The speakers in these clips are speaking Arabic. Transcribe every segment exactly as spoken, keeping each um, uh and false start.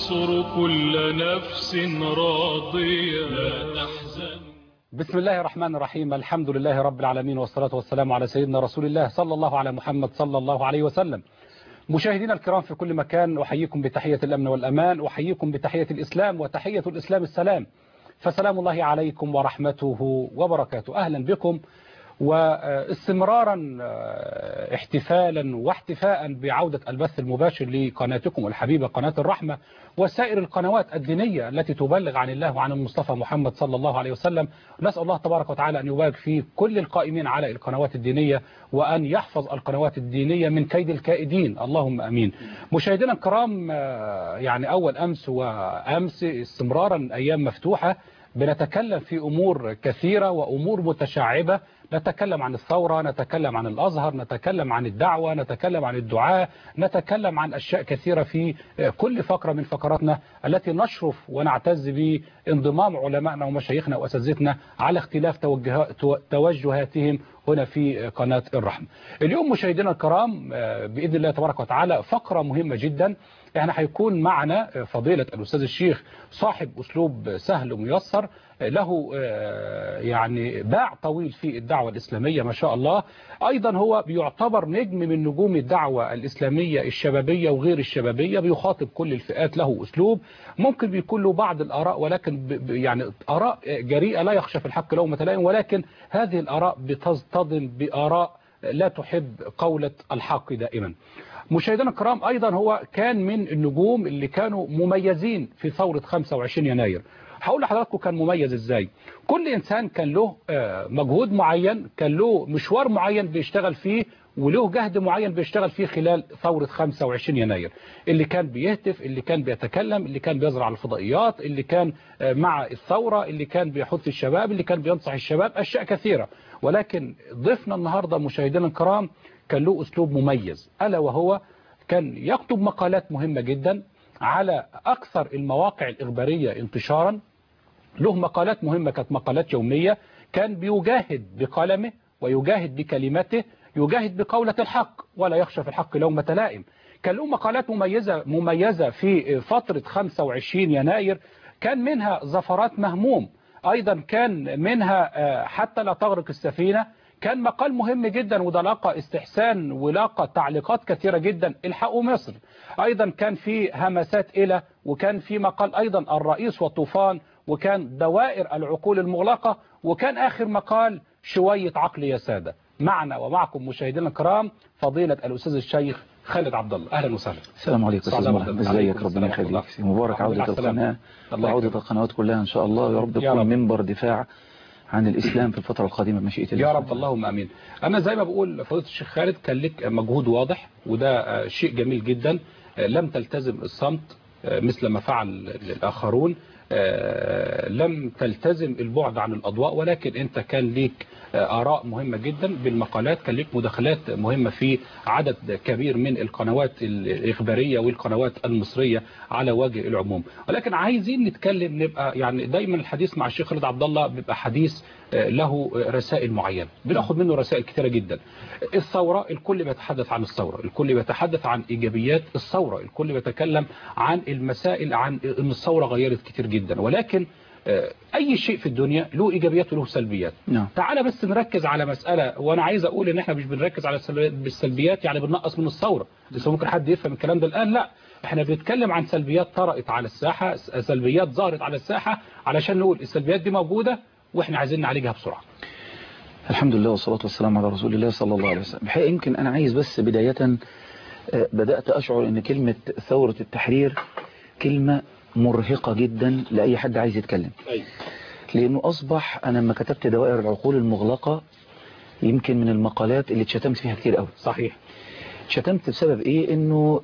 ينصر كل نفس راضية لا تحزن. بسم الله الرحمن الرحيم. الحمد لله رب العالمين، والصلاة والسلام على سيدنا رسول الله صلى الله على محمد صلى الله عليه وسلم. مشاهدينا الكرام في كل مكان، أحييكم بتحية الأمن والأمان، أحييكم بتحية الإسلام، وتحية الإسلام السلام، فسلام الله عليكم ورحمته وبركاته. أهلا بكم، واستمرارا احتفالا واحتفاء بعودة البث المباشر لقناتكم الحبيبة قناة الرحمة وسائر القنوات الدينية التي تبلغ عن الله وعن المصطفى محمد صلى الله عليه وسلم. نسأل الله تبارك وتعالى أن يبارك في كل القائمين على القنوات الدينية، وأن يحفظ القنوات الدينية من كيد الكائدين، اللهم أمين. مشاهدينا الكرام، يعني أول أمس وأمس استمرارا أيام مفتوحة بنتكلم في أمور كثيرة وأمور متشعبة. نتكلم عن الثورة، نتكلم عن الأزهر، نتكلم عن الدعوة، نتكلم عن الدعاء، نتكلم عن أشياء كثيرة في كل فقرة من فقراتنا التي نشرف ونعتز بانضمام علمائنا ومشايخنا وأساتذتنا على اختلاف توجهاتهم هنا في قناة الرحمة. اليوم مشاهدينا الكرام بإذن الله تبارك وتعالى فقرة مهمة جدا. احنا هيكون معنا فضيلة الأستاذ الشيخ صاحب أسلوب سهل وميسر، له يعني باع طويل في الدعوة الإسلامية ما شاء الله. أيضا هو بيعتبر نجم من نجوم الدعوة الإسلامية الشبابية وغير الشبابية، بيخاطب كل الفئات، له أسلوب ممكن بيكون له بعض الآراء، ولكن يعني آراء جريئة لا يخشى في الحق لومة لائم، ولكن هذه الآراء بتصطدم بآراء لا تحب قولة الحق دائما. مشاهدينا الكرام، أيضا هو كان من النجوم اللي كانوا مميزين في ثورة خمسة وعشرين يناير. هقول لحضراتكم كان مميز ازاي. كل انسان كان له مجهود معين، كان له مشوار معين بيشتغل فيه، وله جهد معين بيشتغل فيه خلال ثورة خمسة وعشرين يناير. اللي كان بيهتف، اللي كان بيتكلم، اللي كان بيزرع الفضائيات، اللي كان مع الثورة، اللي كان بيحث الشباب، اللي كان بينصح الشباب، أشياء كثيرة. ولكن ضيفنا النهاردة مشاهدينا الكرام كان له أسلوب مميز، ألا وهو كان يكتب مقالات مهمة جدا على أكثر المواقع الإخبارية انتشارا. له مقالات مهمة كانت مقالات يومية، كان بيجاهد بقلمه ويجاهد بكلمته، يجاهد بقولة الحق ولا يخشى في الحق لومة لائم. كان له مقالات مميزة مميزة في فترة خمسة وعشرين يناير، كان منها زفرات مهموم، أيضا كان منها حتى لا تغرق السفينة. كان مقال مهم جدا وده لاقى استحسان ولاقى تعليقات كثيرة جدا، الحقوا مصر. أيضا كان في همسات إلى، وكان في مقال أيضا الرئيس والطوفان، وكان دوائر العقول المغلقة، وكان آخر مقال شوية عقل يا سادة. معنا ومعكم مشاهدينا الكرام فضيلة الأستاذ الشيخ خالد عبد الله. أهلا وسهلا. السلام عليكم استاذ محمد، ازيك؟ ربنا يخليك. مبارك عودة القناة وعودة القنوات كلها إن شاء الله، يا رب تكون منبر دفاع عن الإسلام في الفترة القادمة بمشيئة الله يا رب، اللهم آمين. أنا زي ما بقول فضيلة الشيخ خالد كان لك مجهود واضح، وده شيء جميل جدا. لم تلتزم الصمت مثل ما فعل الآخرون، لم تلتزم البعد عن الأضواء، ولكن أنت كان ليك آراء مهمة جدا بالمقالات، كان ليك مداخلات مهمة في عدد كبير من القنوات الإخبارية والقنوات المصرية على وجه العموم. ولكن عايزين نتكلم، نبقى يعني دايما الحديث مع الشيخ خالد عبد الله بيبقى حديث له رسائل معينة، بناخد منه رسائل كثيرة جدا. الثورة، الكل بيتحدث عن الثورة، الكل بيتحدث عن إيجابيات الثورة، الكل بيتكلم عن المسائل، عن أن الثورة غيرت كتير جدا. ولكن أي شيء في الدنيا له إيجابيات وله سلبيات. نعم. تعالى بس نركز على مسألة، وأنا عايز أقول إن إحنا مش بنركز على بالسلبيات يعني بننقص من الثورة، لسه ممكن حد يفهم الكلام ده الآن. لا، إحنا بنتكلم عن سلبيات طرأت على الساحة، سلبيات ظهرت على الساحة، علشان نقول السلبيات دي موجودة وإحنا عايزين نعالجها بسرعة. الحمد لله والصلاة والسلام على رسول الله صلى الله عليه وسلم. الحقيقة يمكن أنا عايز بس بداية بدأت أشعر إن كلمة ثورة التحرير كلمة مرهقة جدا لأي حد عايز يتكلم. لأنه أصبح أنا لما كتبت دوائر العقول المغلقة يمكن من المقالات اللي اتشتمت فيها كتير قوي. صحيح. اتشتمت بسبب إيه؟ إنه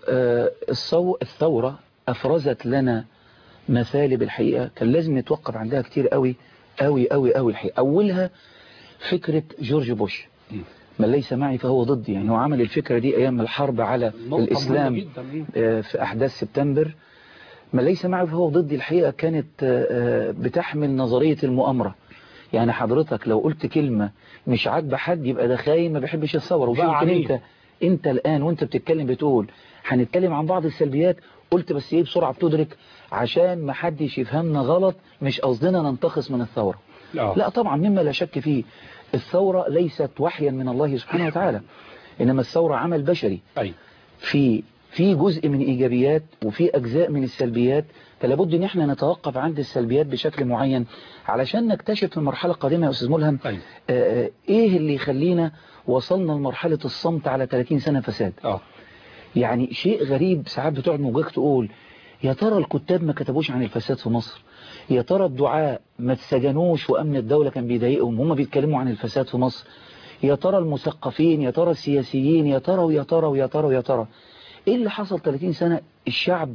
الثورة أفرزت لنا مثالب الحقيقة كان لازم نتوقف عندها كتير قوي قوي قوي قوي الحقيقة. أولها فكرة جورج بوش، من ليس معي فهو ضدي. يعني هو عمل الفكرة دي أيام الحرب على الإسلام في أحداث سبتمبر. من ليس معي فهو ضدي الحقيقة كانت بتحمل نظرية المؤامرة. يعني حضرتك لو قلت كلمة مش عاجبة حد يبقى ده خاين ما بيحبش الثورة. ويمكن انت انت الآن وانت بتتكلم بتقول هنتكلم عن بعض السلبيات. قلت بس ايه بسرعة بتدرك عشان ما حدش يفهمنا غلط، مش قصدنا ننتقص من الثورة. لا. لا طبعا، مما لا شك فيه الثورة ليست وحيا من الله سبحانه وتعالى، إنما الثورة عمل بشري. أي. في في جزء من إيجابيات وفي أجزاء من السلبيات، فلابد إن احنا نتوقف عند السلبيات بشكل معين علشان نكتشف في المرحلة القادمة يا أستاذ ملهم أي. آه إيه اللي يخلينا وصلنا لمرحلة الصمت على ثلاثين سنة فساد. آه. يعني شيء غريب، ساعات بتقعد موجهك تقول يا ترى الكتاب ما كتبوش عن الفساد في مصر، يا ترى الدعاء ما اتسجنوش وأمن الدولة كان بيضايقهم هم بيتكلموا عن الفساد في مصر، يا ترى المثقفين، يا ترى السياسيين، يا ترى ويا ترى ويا ترى ويا ترى ايه اللي حصل ثلاثين سنة الشعب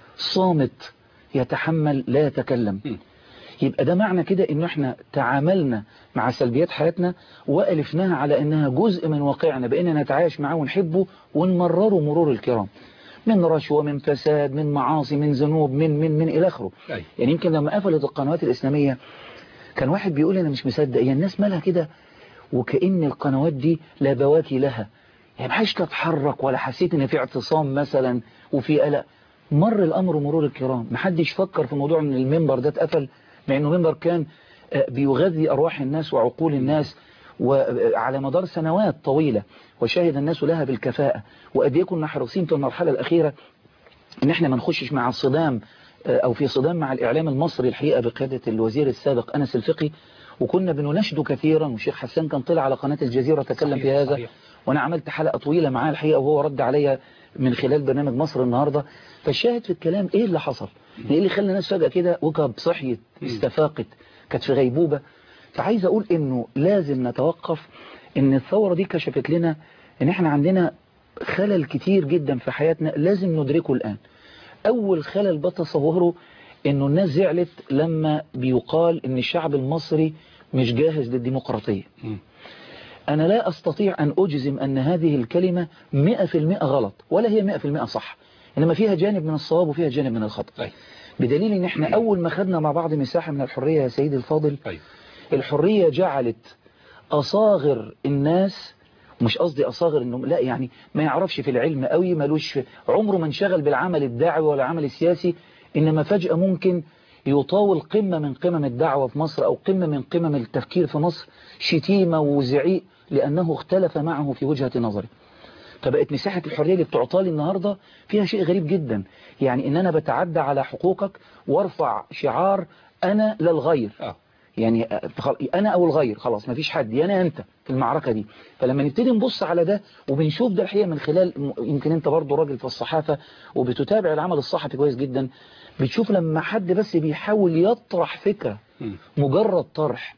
صامت يتحمل لا يتكلم. يبقى ده معنى كده انه احنا تعاملنا مع سلبيات حياتنا وألفناها على انها جزء من واقعنا، باننا نتعايش معاه ونحبه ونمرره مرور الكرام، من رشوة، من فساد، من معاصي، من ذنوب، من من من الى اخره. يعني يمكن لما قفلت القنوات الإسلامية كان واحد بيقول انا مش مصدق، هي يعني الناس مالها كده وكأن القنوات دي لا بواكي لها، يعني ما حدش تتحرك ولا حسيت ان في اعتصام مثلا وفي قلق. مر الامر مرور الكرام، ما حدش فكر في موضوع ان المنبر ده اتقفل، مع انه منبر كان بيغذي ارواح الناس وعقول الناس وعلى مدار سنوات طويلة وشاهد الناس لها بالكفاءة. وقد ايه كنا حريصين في المرحلة الأخيرة ان احنا ما نخشش مع الصدام او في صدام مع الاعلام المصري الحقيقة بقيادة الوزير السابق أنس الفقي، وكنا بنناشده كثيرا، والشيخ حسان كان طلع على قناة الجزيرة تكلم في هذا. صحيح. وانا عملت حلقة طويلة معاه الحقيقة وهو رد عليا من خلال برنامج مصر النهاردة. فالشاهد في الكلام ايه اللي حصل، ايه اللي خلى الناس فجأة كده وكب صحيت استفاقت كانت في غيبوبة. فعايز اقول انه لازم نتوقف، ان الثورة دي كشفت لنا ان احنا عندنا خلل كتير جدا في حياتنا لازم ندركه الآن. اول خلل بتصوره انه الناس زعلت لما بيقال ان الشعب المصري مش جاهز للديمقراطية. أنا لا أستطيع أن أجزم أن هذه الكلمة مئة في المئة غلط ولا هي مئة في المئة صح، إنما فيها جانب من الصواب وفيها جانب من الخطأ. بدليل إن إحنا أول ما خدنا مع بعض مساحة من الحرية يا سيدي الفاضل، الحرية جعلت أصاغر الناس، مش قصدي أصاغر إنه لا يعني ما يعرفش في العلم قوي، ملوش عمره ما انشغل بالعمل الدعوي ولا العمل السياسي، إنما فجأة ممكن يطاول قمة من قمم الدعوة في مصر أو قمة من قمم التفكير في مصر شتيمة وزعيق لأنه اختلف معه في وجهة نظره. فبقت مساحة الحرية اللي بتعطالي النهاردة فيها شيء غريب جدا، يعني إن أنا بتعدى على حقوقك وارفع شعار أنا للغير. آه. يعني أنا أو الغير، خلاص ما فيش حد، أنا أنت في المعركة دي. فلما نبتدي نبص على ده وبنشوف ده الحقيقة من خلال، يمكن أنت برضو راجل في الصحافة وبتتابع العمل الصحفي كويس جدا، بتشوف لما حد بس بيحاول يطرح فكرة، مجرد طرح،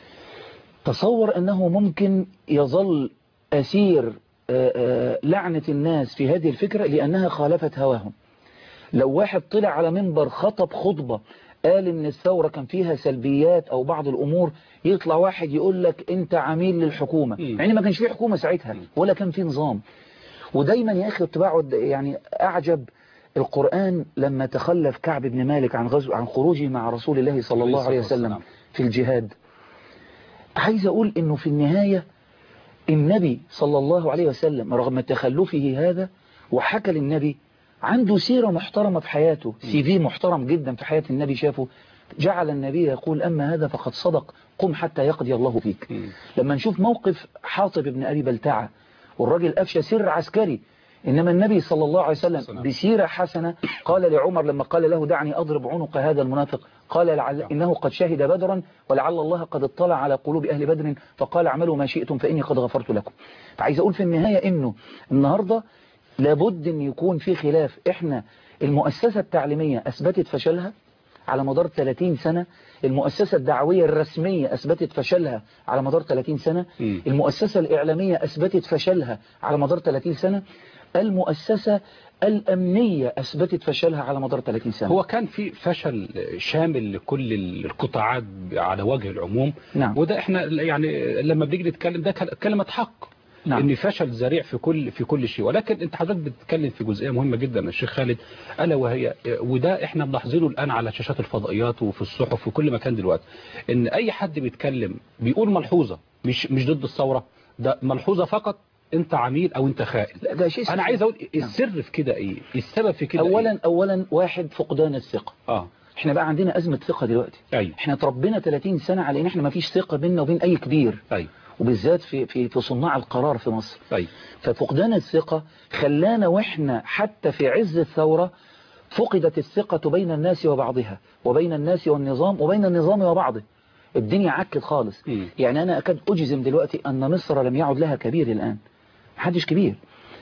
تصور أنه ممكن يظل أسير لعنة الناس في هذه الفكرة لأنها خالفت هواهم. لو واحد طلع على منبر خطب خطبة قال إن الثورة كان فيها سلبيات أو بعض الأمور، يطلع واحد يقول لك أنت عميل للحكومة، يعني ما كانش فيه حكومة ساعتها ولا كان فيه نظام. ودايما يا أخي بقعد يعني أعجب القرآن لما تخلف كعب بن مالك عن غزو عن خروجه مع رسول الله صلى الله عليه وسلم في الجهاد. عايز أقول إنه في النهاية النبي صلى الله عليه وسلم رغم تخلفه هذا، وحكى للنبي عنده سيرة محترمة في حياته، سي في محترم جدا في حياة النبي شافه، جعل النبي يقول أما هذا فقد صدق، قم حتى يقضي الله فيك. لما نشوف موقف حاطب بن أبي بلتعة والراجل أفشى سر عسكري، إنما النبي صلى الله عليه وسلم بسيرة حسنة قال لعمر لما قال له دعني أضرب عنق هذا المنافق، قال لعل إنه قد شهد بدرا ولعل الله قد اطلع على قلوب أهل بدر فقال اعملوا ما شئتم فإني قد غفرت لكم. فعايز أقول في النهاية إنه النهاردة لابد أن يكون في خلاف. إحنا المؤسسة التعليمية أثبتت فشلها على مدار ثلاثين سنة، المؤسسة الدعوية الرسمية أثبتت فشلها على مدار ثلاثين سنة، المؤسسة الإعلامية أثبتت فشلها على مدار ثلاثين سنة، المؤسسة الأمنية أثبتت فشلها على مدار ثلاثين سنة. هو كان في فشل شامل لكل القطاعات على وجه العموم. نعم. وده احنا يعني لما بنيجي نتكلم ده كلمة حق. نعم. ان فشل ذريع في كل في كل شيء، ولكن انت حضرتك بتتكلم في جزئيه مهمه جدا يا الشيخ خالد، الا وهي وده احنا بنحظره الان على شاشات الفضائيات وفي الصحف وفي كل مكان دلوقتي، ان اي حد بيتكلم بيقول ملحوظه مش مش ضد الثوره، ده ملحوظه فقط انت عميل او انت خائن. لا ده شيء انا عايز اقول السر في كده ايه، السبب في كده اولا إيه؟ اولا واحد فقدان الثقه. اه احنا بقى عندنا ازمه ثقه دلوقتي. ايوه احنا اتربينا ثلاثين سنه على ان احنا ما فيش ثقه بيننا وبين اي كبير، ايوه وبالذات في في في صناع القرار في مصر. ايوه ففقدان الثقه خلانا واحنا حتى في عز الثوره فقدت الثقه بين الناس وبعضها، وبين الناس والنظام، وبين النظام وبعضه. الدنيا عكت خالص. م. يعني انا اكاد اجزم دلوقتي ان مصر لم يعد لها كبير الان، محدش كبير.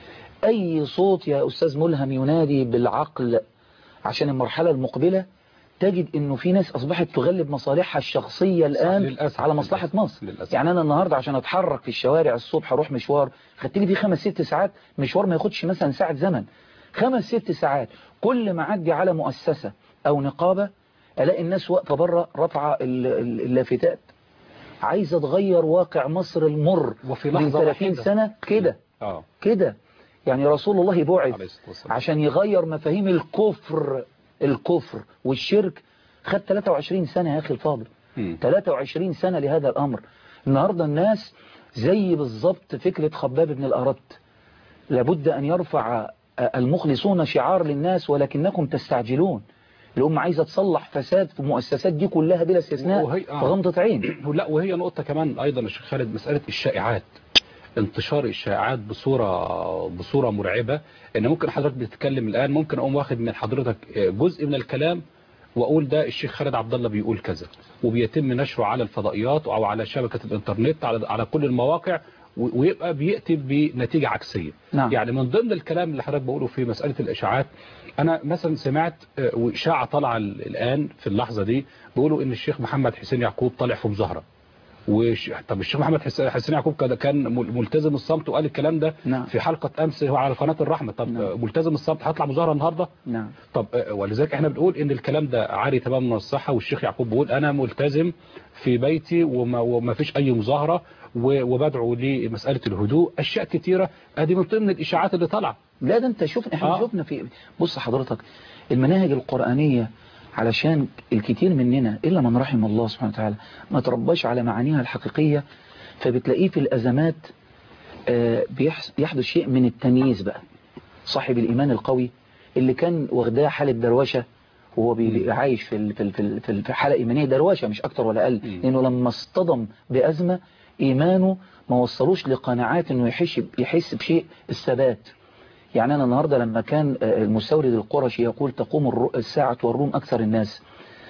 اي صوت يا استاذ ملهم ينادي بالعقل عشان المرحله المقبله، تجد انه في ناس اصبحت تغلب مصالحها الشخصيه الان للأسف. على مصلحه للأسف. مصر. للأسف. يعني انا النهارده عشان اتحرك في الشوارع الصبح اروح مشوار خدت لي فيه خمس ست ساعات، مشوار ما ياخدش مثلا ساعه زمن، خمس ست ساعات. كل ما اعدي على مؤسسه او نقابه الاقي الناس واقفه بره رافعه اللافتات، عايزه تغير واقع مصر المر وفي من لحظه ثلاثين واحدة. سنه كده اه كده. يعني رسول الله عليه بعث الصلاة والسلام. عشان يغير مفاهيم الكفر الكفر والشرك، خد ثلاثة وعشرين سنة يا أخي الفاضل. م. ثلاثة وعشرين سنة لهذا الأمر. النهاردة الناس زي بالضبط فكرة خباب بن الأرت، لابد أن يرفع المخلصون شعار للناس ولكنكم تستعجلون. الأمة عايزة تصلح فساد في المؤسسات دي كلها بلا استثناء وهي- في آه. غمضة عين. لا وهي نقطة كمان أيضا يا شيخ خالد، مسألة الشائعات، انتشار الشائعات بصورة بصورة مرعبة. ان ممكن حضرتك بتتكلم الآن ممكن اقوم واخد من حضرتك جزء من الكلام واقول ده الشيخ خالد عبد الله بيقول كذا، وبيتم نشره على الفضائيات او على شبكة الانترنت على على كل المواقع، ويبقى بيأتي بنتيجة عكسية. نعم. يعني من ضمن الكلام اللي حضرتك بقوله في مسألة الإشاعات، أنا مثلا سمعت وإشاعة طالعة الآن في اللحظة دي بيقولوا إن الشيخ محمد حسين يعقوب طالع في مظاهرة. وش... طب الشيخ محمد حسين يعقوب كان ملتزم الصمت وقال الكلام ده نعم. في حلقة أمس هو على قناة الرحمة. طب نعم. ملتزم الصمت هطلع مظاهرة النهاردة؟ نعم. طب ولذلك احنا بنقول ان الكلام ده عاري تماما من الصحة، والشيخ يعقوب بيقول انا ملتزم في بيتي وما, وما فيش اي مظاهرة وبدعو لمسألة الهدوء. اشياء كتيرة ادي من ضمن الاشاعات اللي طالعه. لا ده انت شوف احنا آه. شفنا في بص حضرتك المناهج القرآنية، علشان الكثير مننا إلا من رحم الله سبحانه وتعالى ما ترباش على معانيها الحقيقية، فبتلاقيه في الأزمات بيحدث شيء من التمييز بقى. صاحب الإيمان القوي اللي كان واخداه حالة دروشة وهو عايش في في في في حالة إيمانية دروشة مش أكتر ولا أقل، لأنه لما اصطدم بأزمة إيمانه ما وصلوش لقناعات إنه يحس يحس بشيء الثبات. يعني أنا النهاردة لما كان المستورد القرشي يقول تقوم الساعة والروم أكثر الناس،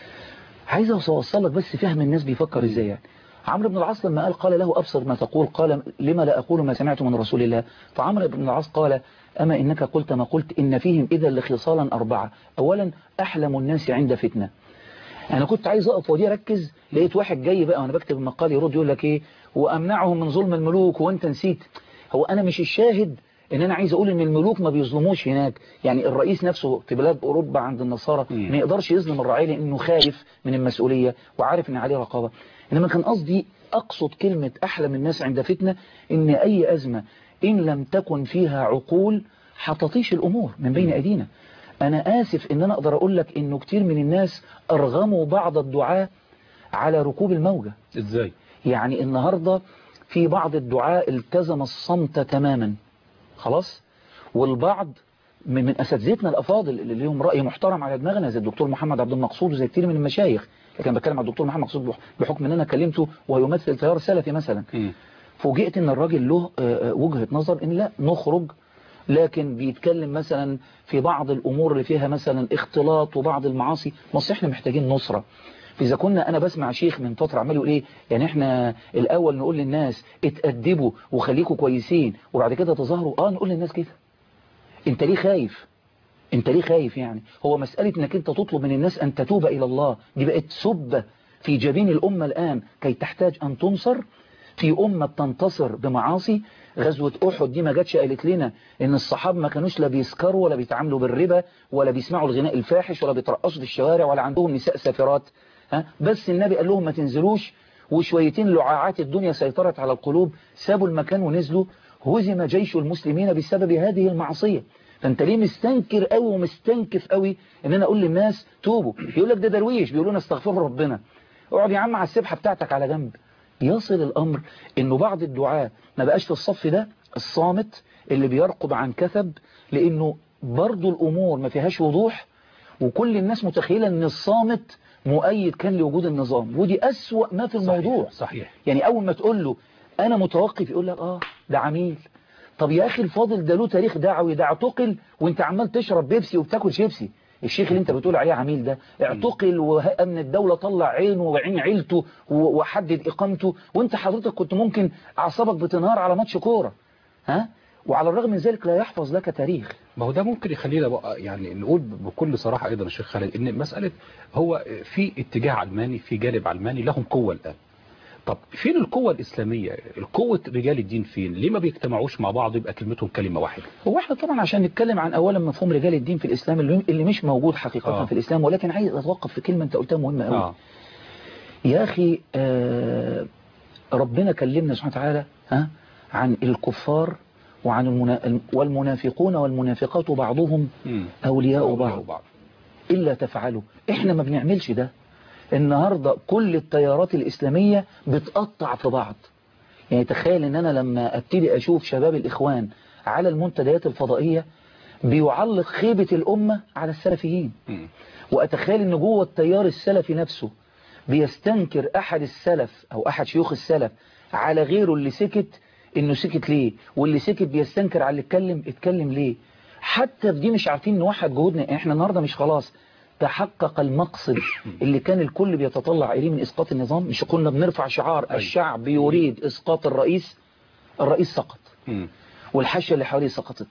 عايز أوصل لك بس فهم الناس بيفكر إزاي. يعني عمرو بن العاص لما قال قال له أبصر ما تقول، قال لما لا أقول ما سمعت من رسول الله. فعمرو بن العاص قال أما إنك قلت ما قلت إن فيهم إذا لخصالا أربعة. أولا أحلم الناس عند فتنة. أنا كنت عايز أقف ودي أركز، لقيت واحد جاي بقى وأنا بكتب المقال يرد يقول لك إيه وأمنعهم من ظلم الملوك وأنت نسيت. هو أنا مش الشاهد ان انا عايز اقول ان الملوك ما بيظلموش هناك. يعني الرئيس نفسه في بلاد اوروبا عند النصارى ما يقدرش يظلم الرعية لانه خايف من المسؤولية وعارف ان عليه رقابة. انما كان قصدي اقصد كلمة احلم الناس عند فتنة، ان اي ازمة ان لم تكن فيها عقول هتطيش الامور من بين ايدينا. انا اسف ان انا اقدر اقول لك انه كتير من الناس ارغموا بعض الدعاة على ركوب الموجة. ازاي؟ يعني النهاردة في بعض الدعاة التزم الصمت تماما خلاص، والبعض من أساتذتنا الأفاضل اللي لهم رأي محترم على دماغنا زي الدكتور محمد عبد المقصود وزي كتير من المشايخ. لكن بتكلم عن الدكتور محمد مقصود بحكم ان انا كلمته ويمثل تيار سلفي مثلا. فوجئت ان الراجل له وجهة نظر ان لا نخرج، لكن بيتكلم مثلا في بعض الأمور اللي فيها مثلا اختلاط وبعض المعاصي. مصر احنا محتاجين نصرة. إذا كنا أنا بسمع شيخ من فترة عمال يقول إيه يعني إحنا الأول نقول للناس اتأدبوا وخليكوا كويسين وبعد كده تظاهروا. آه نقول للناس كده. أنت ليه خايف؟ أنت ليه خايف؟ يعني هو مسألة إنك أنت تطلب من الناس أن تتوب إلى الله دي بقت سبة في جبين الأمة الآن كي تحتاج أن تنصر في أمة تنتصر بمعاصي. غزوة أحد دي ما جاتش قالت لنا إن الصحابة ما كانوش لا بيسكروا ولا بيتعاملوا بالربا ولا بيسمعوا الغناء الفاحش ولا بيترقصوا في الشوارع ولا عندهم نساء سافرات. ها بس النبي قال لهم ما تنزلوش، وشويتين لعاعات الدنيا سيطرت على القلوب سابوا المكان ونزلوا. هزم جيش المسلمين بسبب هذه المعصية. فانت ليه مستنكر قوي ومستنكف قوي ان انا اقول للناس توبوا؟ يقول لك ده درويش بيقولوا لنا استغفروا ربنا. اقعد يا عم على السبحة بتاعتك على جنب. يصل الامر انه بعض الدعاة ما بقاش في الصف ده الصامت اللي بيرقب عن كثب، لأنه برضو الأمور ما فيهاش وضوح، وكل الناس متخيلة أن الصامت مؤيد كان لوجود النظام، ودي أسوأ ما في الموضوع. صحيح, صحيح. يعني أول ما تقول له أنا متوقف يقول لك آه ده عميل. طب يا أخي الفاضل ده له تاريخ دعوي، ده اعتقل وانت عمال تشرب بيبسي وبتاكل شيبسي. الشيخ اللي انت بتقول عليه عميل ده اعتقل وأمن الدولة طلع عينه وعين عيلته وحدد إقامته، وانت حضرتك كنت ممكن أعصابك بتنهار على ماتش كورة. ها؟ وعلى الرغم من ذلك لا يحفظ لك تاريخ. ما هو ده ممكن يخلينا بقى يعني نقول بكل صراحة أيضا الشيخ خالد إن مسألة هو في اتجاه علماني، في جانب علماني لهم قوة الآن. طب فين القوة الإسلامية؟ القوة رجال الدين فين؟ ليه ما بيجتمعوش مع بعض يبقى كلمتهم كلمة واحدة؟ هو احنا طبعا عشان نتكلم عن أولا مفهوم رجال الدين في الإسلام اللي مش موجود حقيقة آه. في الإسلام، ولكن عايز أتوقف في كلمة أنت قلتها مهمة قوي. آه. يا أخي آه ربنا كلمنا سبحانه وتعالى ها عن الكفار وعن المنا... والمنافقون والمنافقات بعضهم أولياء بعض. بعض إلا تفعلوا. إحنا ما بنعملش ده. النهاردة كل التيارات الإسلامية بتقطع في بعض. يعني تخيل ان انا لما ابتدي اشوف شباب الاخوان على المنتديات الفضائية بيعلق خيبة الامة على السلفيين، واتخيل ان جوه التيار السلفي نفسه بيستنكر احد السلف او احد شيوخ السلف على غيره اللي سكت، انه سكت ليه، واللي سكت بيستنكر على اللي اتكلم اتكلم ليه. حتى في دي مش عارفين نوحد جهودنا. احنا النهاردة مش خلاص تحقق المقصد اللي كان الكل بيتطلع إليه من إسقاط النظام؟ مش كنا بنرفع شعار الشعب يريد إسقاط الرئيس؟ الرئيس سقط والحاشية اللي حواليه سقطت.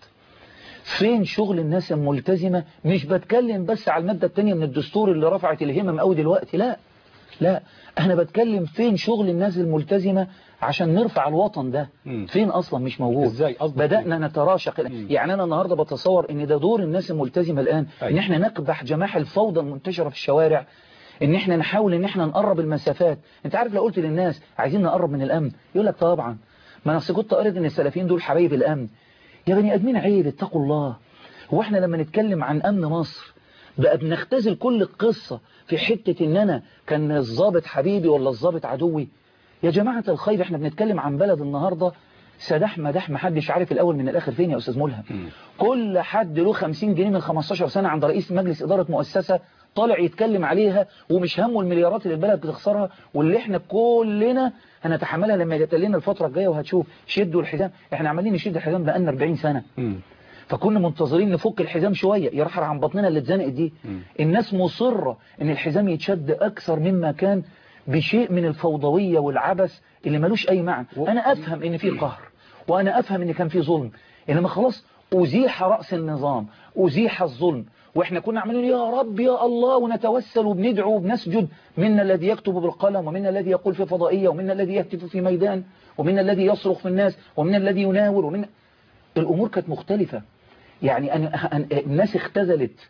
فين شغل الناس الملتزمة؟ مش بتكلم بس على المادة التانية من الدستور اللي رفعت الهمم قوي دلوقتي، لا لا، أنا بتكلم فين شغل الناس الملتزمة عشان نرفع الوطن ده؟ مم. فين أصلا مش موجود. إزاي بدأنا نتراشق. مم. يعني أنا النهاردة بتصور إن ده دور الناس الملتزمة الآن. أي. إن إحنا نكبح جماح الفوضى المنتشرة في الشوارع، إن إحنا نحاول إن إحنا نقرب المسافات. أنت عارف لو قلت للناس عايزين نقرب من الأمن يقول لك طبعا، ما نفسي كنت قريت إن السلفيين دول حبايب الأمن. يا بني أدمين عيب، اتقوا الله. هو إحنا لما نتكلم عن أمن مصر بقى بنختزل كل القصة في حتة إن أنا كان الضابط حبيبي ولا الضابط عدوي؟ يا جماعة الخير، احنا بنتكلم عن بلد النهاردة سداح مداح، محدش عارف الأول من الآخر فين يا أستاذ ملهم. م. كل حد له خمسين جنيه من خمستاشر سنة عند رئيس مجلس إدارة مؤسسة طالع يتكلم عليها، ومش همه المليارات اللي البلد بتخسرها واللي احنا كلنا هنتحملها لما يتلنا الفترة الجاية. وهتشوف شدوا الحزام، احنا عمالين نشد الحزام بقالنا أربعين سنة. م. فكنا منتظرين نفك الحزام شوية يرحر عن بطننا اللي اتزنقت دي. م. الناس مصرة ان الحزام يتشد أكثر مما كان بشيء من الفوضوية والعبث اللي ملوش أي معنى. أنا أفهم إن في قهر، وأنا أفهم إن كان في ظلم، إنما خلاص أزيح رأس النظام، أزيح الظلم، وإحنا كنا عمالين يا رب يا الله ونتوسل وبندعو وبنسجد. منا الذي يكتب بالقلم، ومنا الذي يقول في فضائية، ومنا الذي يهتف في ميدان، ومنا الذي يصرخ في الناس، ومنا الذي يناور، ومنا الأمور كانت مختلفة. يعني أنا الناس اختزلت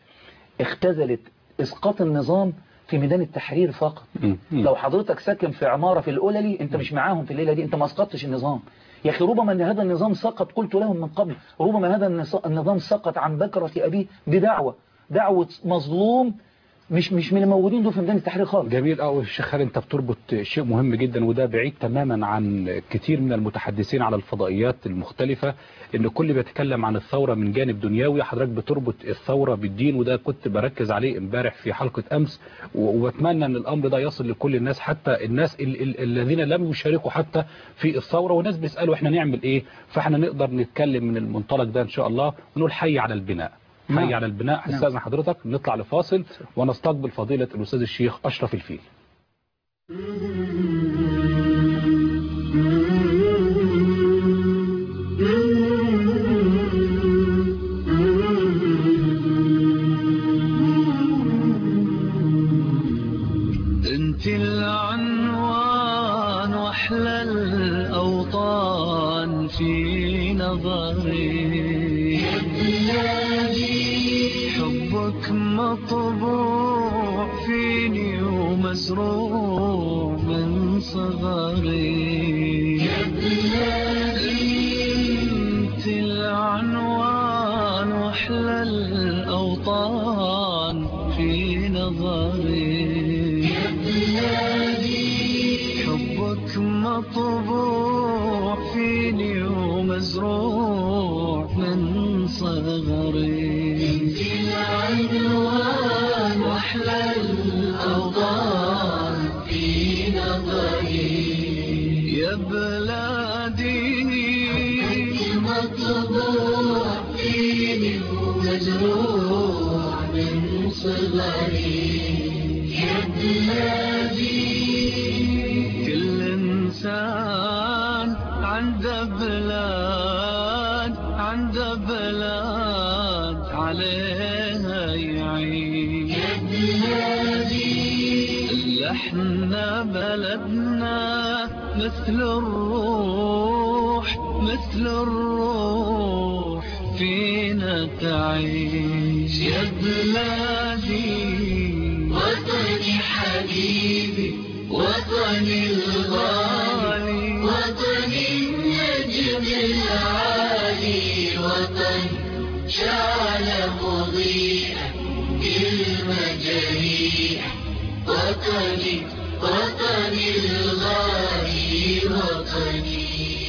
اختزلت إسقاط النظام في ميدان التحرير فقط. لو حضرتك ساكن في عمارة في الأولى انت مش معاهم في الليلة دي، انت ما اسقطتش النظام. يا أخي ربما أن هذا النظام سقط، قلت لهم من قبل، ربما هذا النظام سقط عن بكرة أبيه بدعوة دعوة مظلوم مش مش من الموجودين دول في ميدان التحرير خالص. جميل قوي الشيخ خالد، انت بتربط شيء مهم جدا، وده بعيد تماما عن كتير من المتحدثين على الفضائيات المختلفة، ان كل بيتكلم عن الثورة من جانب دنيوي. حضرتك بتربط الثورة بالدين، وده كنت بركز عليه امبارح في حلقة امس، وبتمنى ان الامر ده يصل لكل الناس، حتى الناس ال ال الذين لم يشاركوا حتى في الثورة، وناس بيسألوا احنا نعمل ايه. فاحنا نقدر نتكلم من المنطلق ده ان شاء الله، ونقول حي على البناء، حي على البناء. استاذن حضرتك نطلع لفاصل ونستقبل فضيلة الأستاذ الشيخ أشرف الفيل. انت العنوان واحلى الأوطان في نظري، حبك مطبوع فيني ومزروع من صغري، انت العنوان واحلى الأوطان في نظري، حبك مطبوع فيني ومزروع ومزروع من صغري. انت العنوان واحلى الاوطان في نظري يا بلادي. مطبوع فيني ومزروع من صغري يا بلادي. كل إنسان عنده بلاد عنده بلاد عليها يعيش يا بلادي. احنا بلدنا مثل الروح مثل الروح فينا تعيش يا بلادي. وطني حبيبي وطني الغالي وطني النجم العالي وطن شعل مضيئا بالمجاريح وطني وطني الغالي وطني.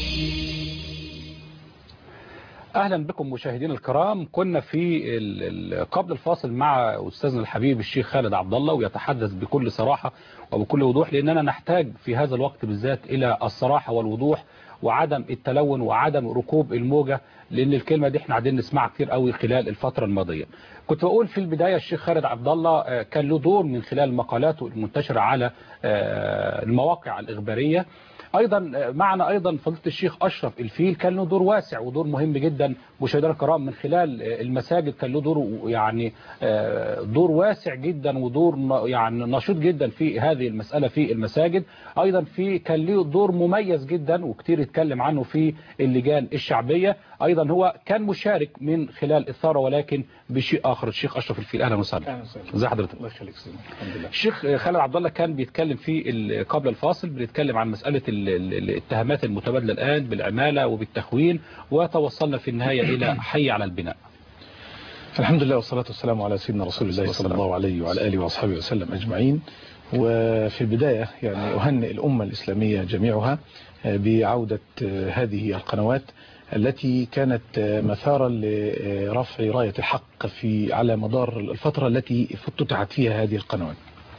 أهلا بكم مشاهدينا الكرام. كنا في قبل الفاصل مع أستاذنا الحبيب الشيخ خالد عبد الله ويتحدث بكل صراحة وبكل وضوح، لأننا نحتاج في هذا الوقت بالذات إلى الصراحة والوضوح وعدم التلون وعدم ركوب الموجة، لأن الكلمة دي احنا قاعدين نسمعها كتير قوي خلال الفترة الماضية. كنت بقول في البداية الشيخ خالد عبد الله كان له دور من خلال مقالاته المنتشرة على المواقع الإخبارية. أيضا معنا أيضا فضيلة الشيخ أشرف الفيل كان له دور واسع ودور مهم جدا مشاهدينا الكرام من خلال المساجد. كان له دور يعني دور واسع جدا ودور يعني نشيط جدا في هذه المسألة في المساجد. أيضا في كان له دور مميز جدا وكتير يتكلم عنه في اللجان الشعبية. أيضا هو كان مشارك من خلال الثورة ولكن بشيء آخر. الشيخ أشرف الفيل أهلا وسهلا. ازي حضرتك؟ الله يخليك. الحمد لله. الشيخ خالد عبد الله كان بيتكلم في قبل الفاصل بنتكلم عن مسألة الاتهامات المتبادلة الآن بالعمالة وبالتخوين، وتوصلنا في النهاية إلى حي على البناء. الحمد لله والصلاة والسلام على سيدنا رسول الله صلى الله عليه وعلى آله وأصحابه وسلم أجمعين. وفي البداية يعني أهنئ الأمة الإسلامية جميعها بعودة هذه القنوات التي كانت مثارا لرفع راية الحق في على مدار الفترة التي افتتحت فيها هذه القنوات.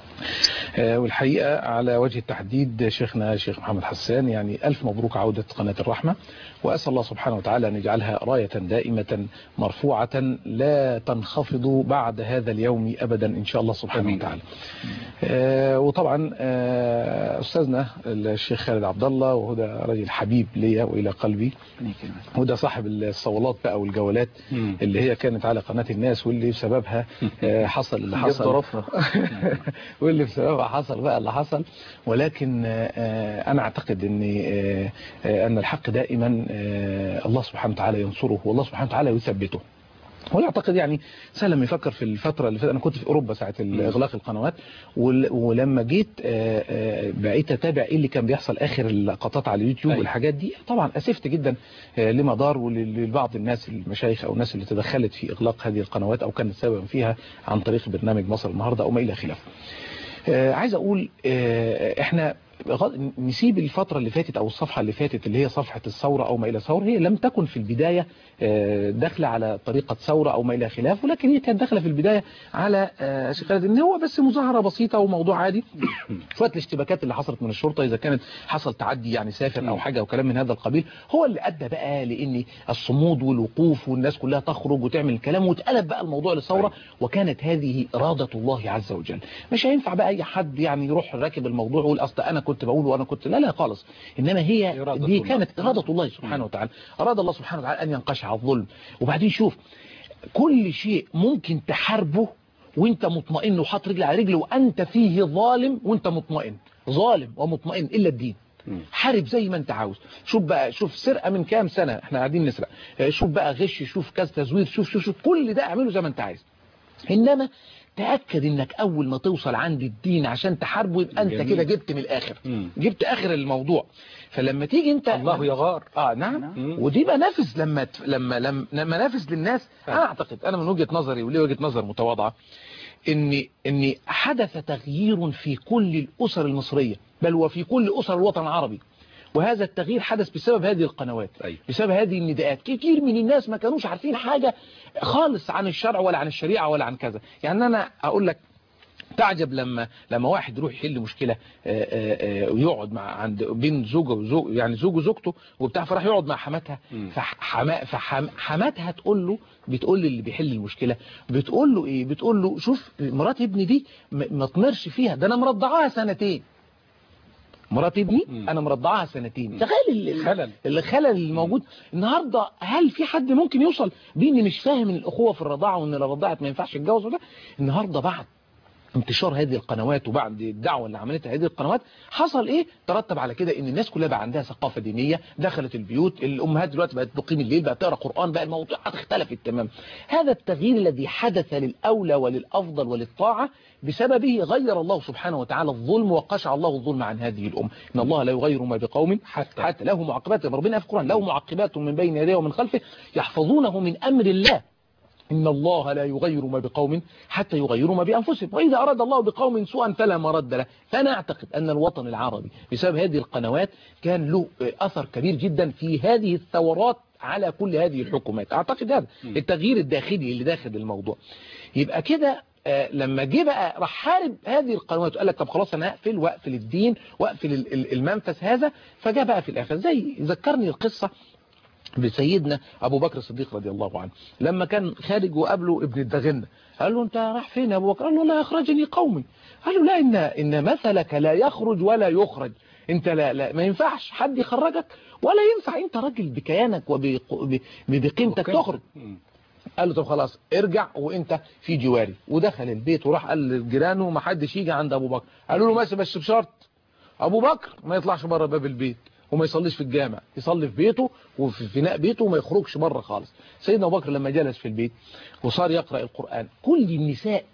والحقيقة على وجه التحديد شيخنا الشيخ محمد حسان يعني ألف مبروك عودة قناة الرحمة، وأسأل الله سبحانه وتعالى أن يجعلها راية دائمة مرفوعة لا تنخفض بعد هذا اليوم أبدا إن شاء الله سبحانه أمين. وتعالى. آه وطبعا آه أستاذنا الشيخ خالد عبد الله وهذا رجل حبيب لي وإلى قلبي، وده صاحب الصولات بقى والجولات م. اللي هي كانت على قناة الناس واللي بسببها آه حصل اللي حصل واللي بسببها حصل بقى اللي حصل. ولكن آه أنا أعتقد أن آه أن الحق دائما آه الله سبحانه وتعالى ينصره والله سبحانه وتعالى يثبته. ولا اعتقد يعني سهل لما يفكر في الفترة اللي فاتت. انا كنت في اوروبا ساعة اغلاق القنوات، ولما جيت بقيت اتابع ايه اللي كان بيحصل اخر اللقطات على اليوتيوب والحاجات دي، طبعا اسفت جدا لما دار ولبعض الناس المشايخ او الناس اللي تدخلت في اغلاق هذه القنوات او كانت سببا فيها عن طريق برنامج مصر النهارده او ما الى خلافه. عايز اقول احنا نسيب الفترة اللي فاتت او الصفحة اللي فاتت اللي هي صفحة الثورة او ما الى ثورة. هي لم تكن في البداية داخله على طريقة ثورة او ما الى خلاف، ولكن هي كانت داخله في البداية على شيخ خالد ان هو بس مظاهرة بسيطة وموضوع عادي. شوية الاشتباكات اللي حصلت من الشرطة اذا كانت حصل تعدي يعني سافر او حاجة وكلام من هذا القبيل هو اللي ادى بقى لان الصمود والوقوف والناس كلها تخرج وتعمل الكلام واتقلب بقى الموضوع للثورة. وكانت هذه إرادة الله عز وجل. مش هينفع بقى اي حد يعني يروح راكب الموضوع ويقول اصل انا كنت بقول وانا كنت لا لا خالص، انما هي دي كانت إرادة الله سبحانه وتعالى. اراد الله سبحانه وتعالى ان ينقشع الظلم. وبعدين شوف كل شيء ممكن تحاربه وانت مطمئن وحاط رجل على رجل وانت فيه ظالم وانت مطمئن، ظالم ومطمئن الا الدين. حارب زي ما انت عاوز. شوف بقى شوف سرقة من كام سنة احنا قاعدين نسرق، شوف بقى غش، شوف كذا تزوير، شوف شوف شوف كل ده اعمله زي ما انت عايز. انما تأكد انك اول ما توصل عند الدين عشان تحاربه يبقى انت كده جبت من الاخر، مم. جبت اخر الموضوع. فلما تيجي انت الله يغار اه نعم مم. ودي بقى نافذ لما لما لما نافذ للناس. انا اعتقد انا من وجهة نظري وليه وجهة نظر متواضعة ان ان حدث تغيير في كل الاسر المصرية بل وفي كل اسر الوطن العربي. وهذا التغيير حدث بسبب هذه القنوات، أيوة. بسبب هذه النداءات. كتير من الناس ما كانوش عارفين حاجة خالص عن الشرع ولا عن الشريعة ولا عن كذا. يعني أنا أقول لك تعجب لما لما واحد يروح يحل مشكله ويقعد مع عند بين زوجه وزوج، يعني زوجه وزوجته وبتاع، فراح يقعد مع حماتها، فحماتها تقول له، بتقول للي بيحل المشكله، بتقول له ايه؟ بتقول له شوف مرات ابني دي ما تمرش فيها، ده انا مرضعاها سنتين. مرات ابني انا مرضعاها سنتين. تخيل الخلل الخلل اللي موجود النهارده. هل في حد ممكن يوصل باني مش فاهم ان الاخوه في الرضاعه وان لو رضعت ما ينفعش يتجوز ولا؟ النهارده بعد انتشار هذه القنوات وبعد الدعوة اللي عملتها هذه القنوات حصل ايه؟ ترتب على كده ان الناس كلها بقى عندها ثقافة دينية، دخلت البيوت، الامهات دلوقتي بقت تقيم الليل، بقت تقرا قرآن، بقى الموضوعات اختلفت تماما. هذا التغيير الذي حدث للأولى وللأفضل وللطاعة بسببه غير الله سبحانه وتعالى الظلم وقشع الله الظلم عن هذه الأمة. إن الله لا يغير ما بقوم حتى, حتى له معقبات، ربنا في القرآن له معقبات من بين يديه ومن خلفه يحفظونه من أمر الله. إن الله لا يغير ما بقوم حتى يغيروا ما بأنفسهم، وإذا أراد الله بقوم سوءا فلا مرد له. فأنا أعتقد أن الوطن العربي بسبب هذه القنوات كان له أثر كبير جدا في هذه الثورات على كل هذه الحكومات. أعتقد هذا التغيير الداخلي اللي داخل الموضوع. يبقى كده لما جه بقى راح حارب هذه القنوات وقال لك طب خلاص أنا هقفل وأقفل الدين وأقفل المنفذ هذا، فجاء بقى في الآخر زي ذكرني القصة بسيدنا أبو بكر الصديق رضي الله عنه لما كان خارج وقابله ابن الدغنة، قال له أنت راح فين يا أبو بكر؟ قال له لا أخرجني قومي. قال له لا، إن, إن مثلك لا يخرج ولا يخرج، أنت لا, لا ما ينفعش حد يخرجك ولا ينفع أنت راجل بكيانك وبقيمتك تخرج. قال له طب خلاص ارجع وانت في جواري. ودخل البيت وراح قال لجيرانه ما حدش يجي عند أبو بكر. قالوا له ماشي بس بشرط أبو بكر ما يطلعش بره باب البيت وما يصليش في الجامع، يصلي في بيته وفي فناء بيته وما يخرجش بره خالص. سيدنا أبو بكر لما جلس في البيت وصار يقرأ القرآن، كل النساء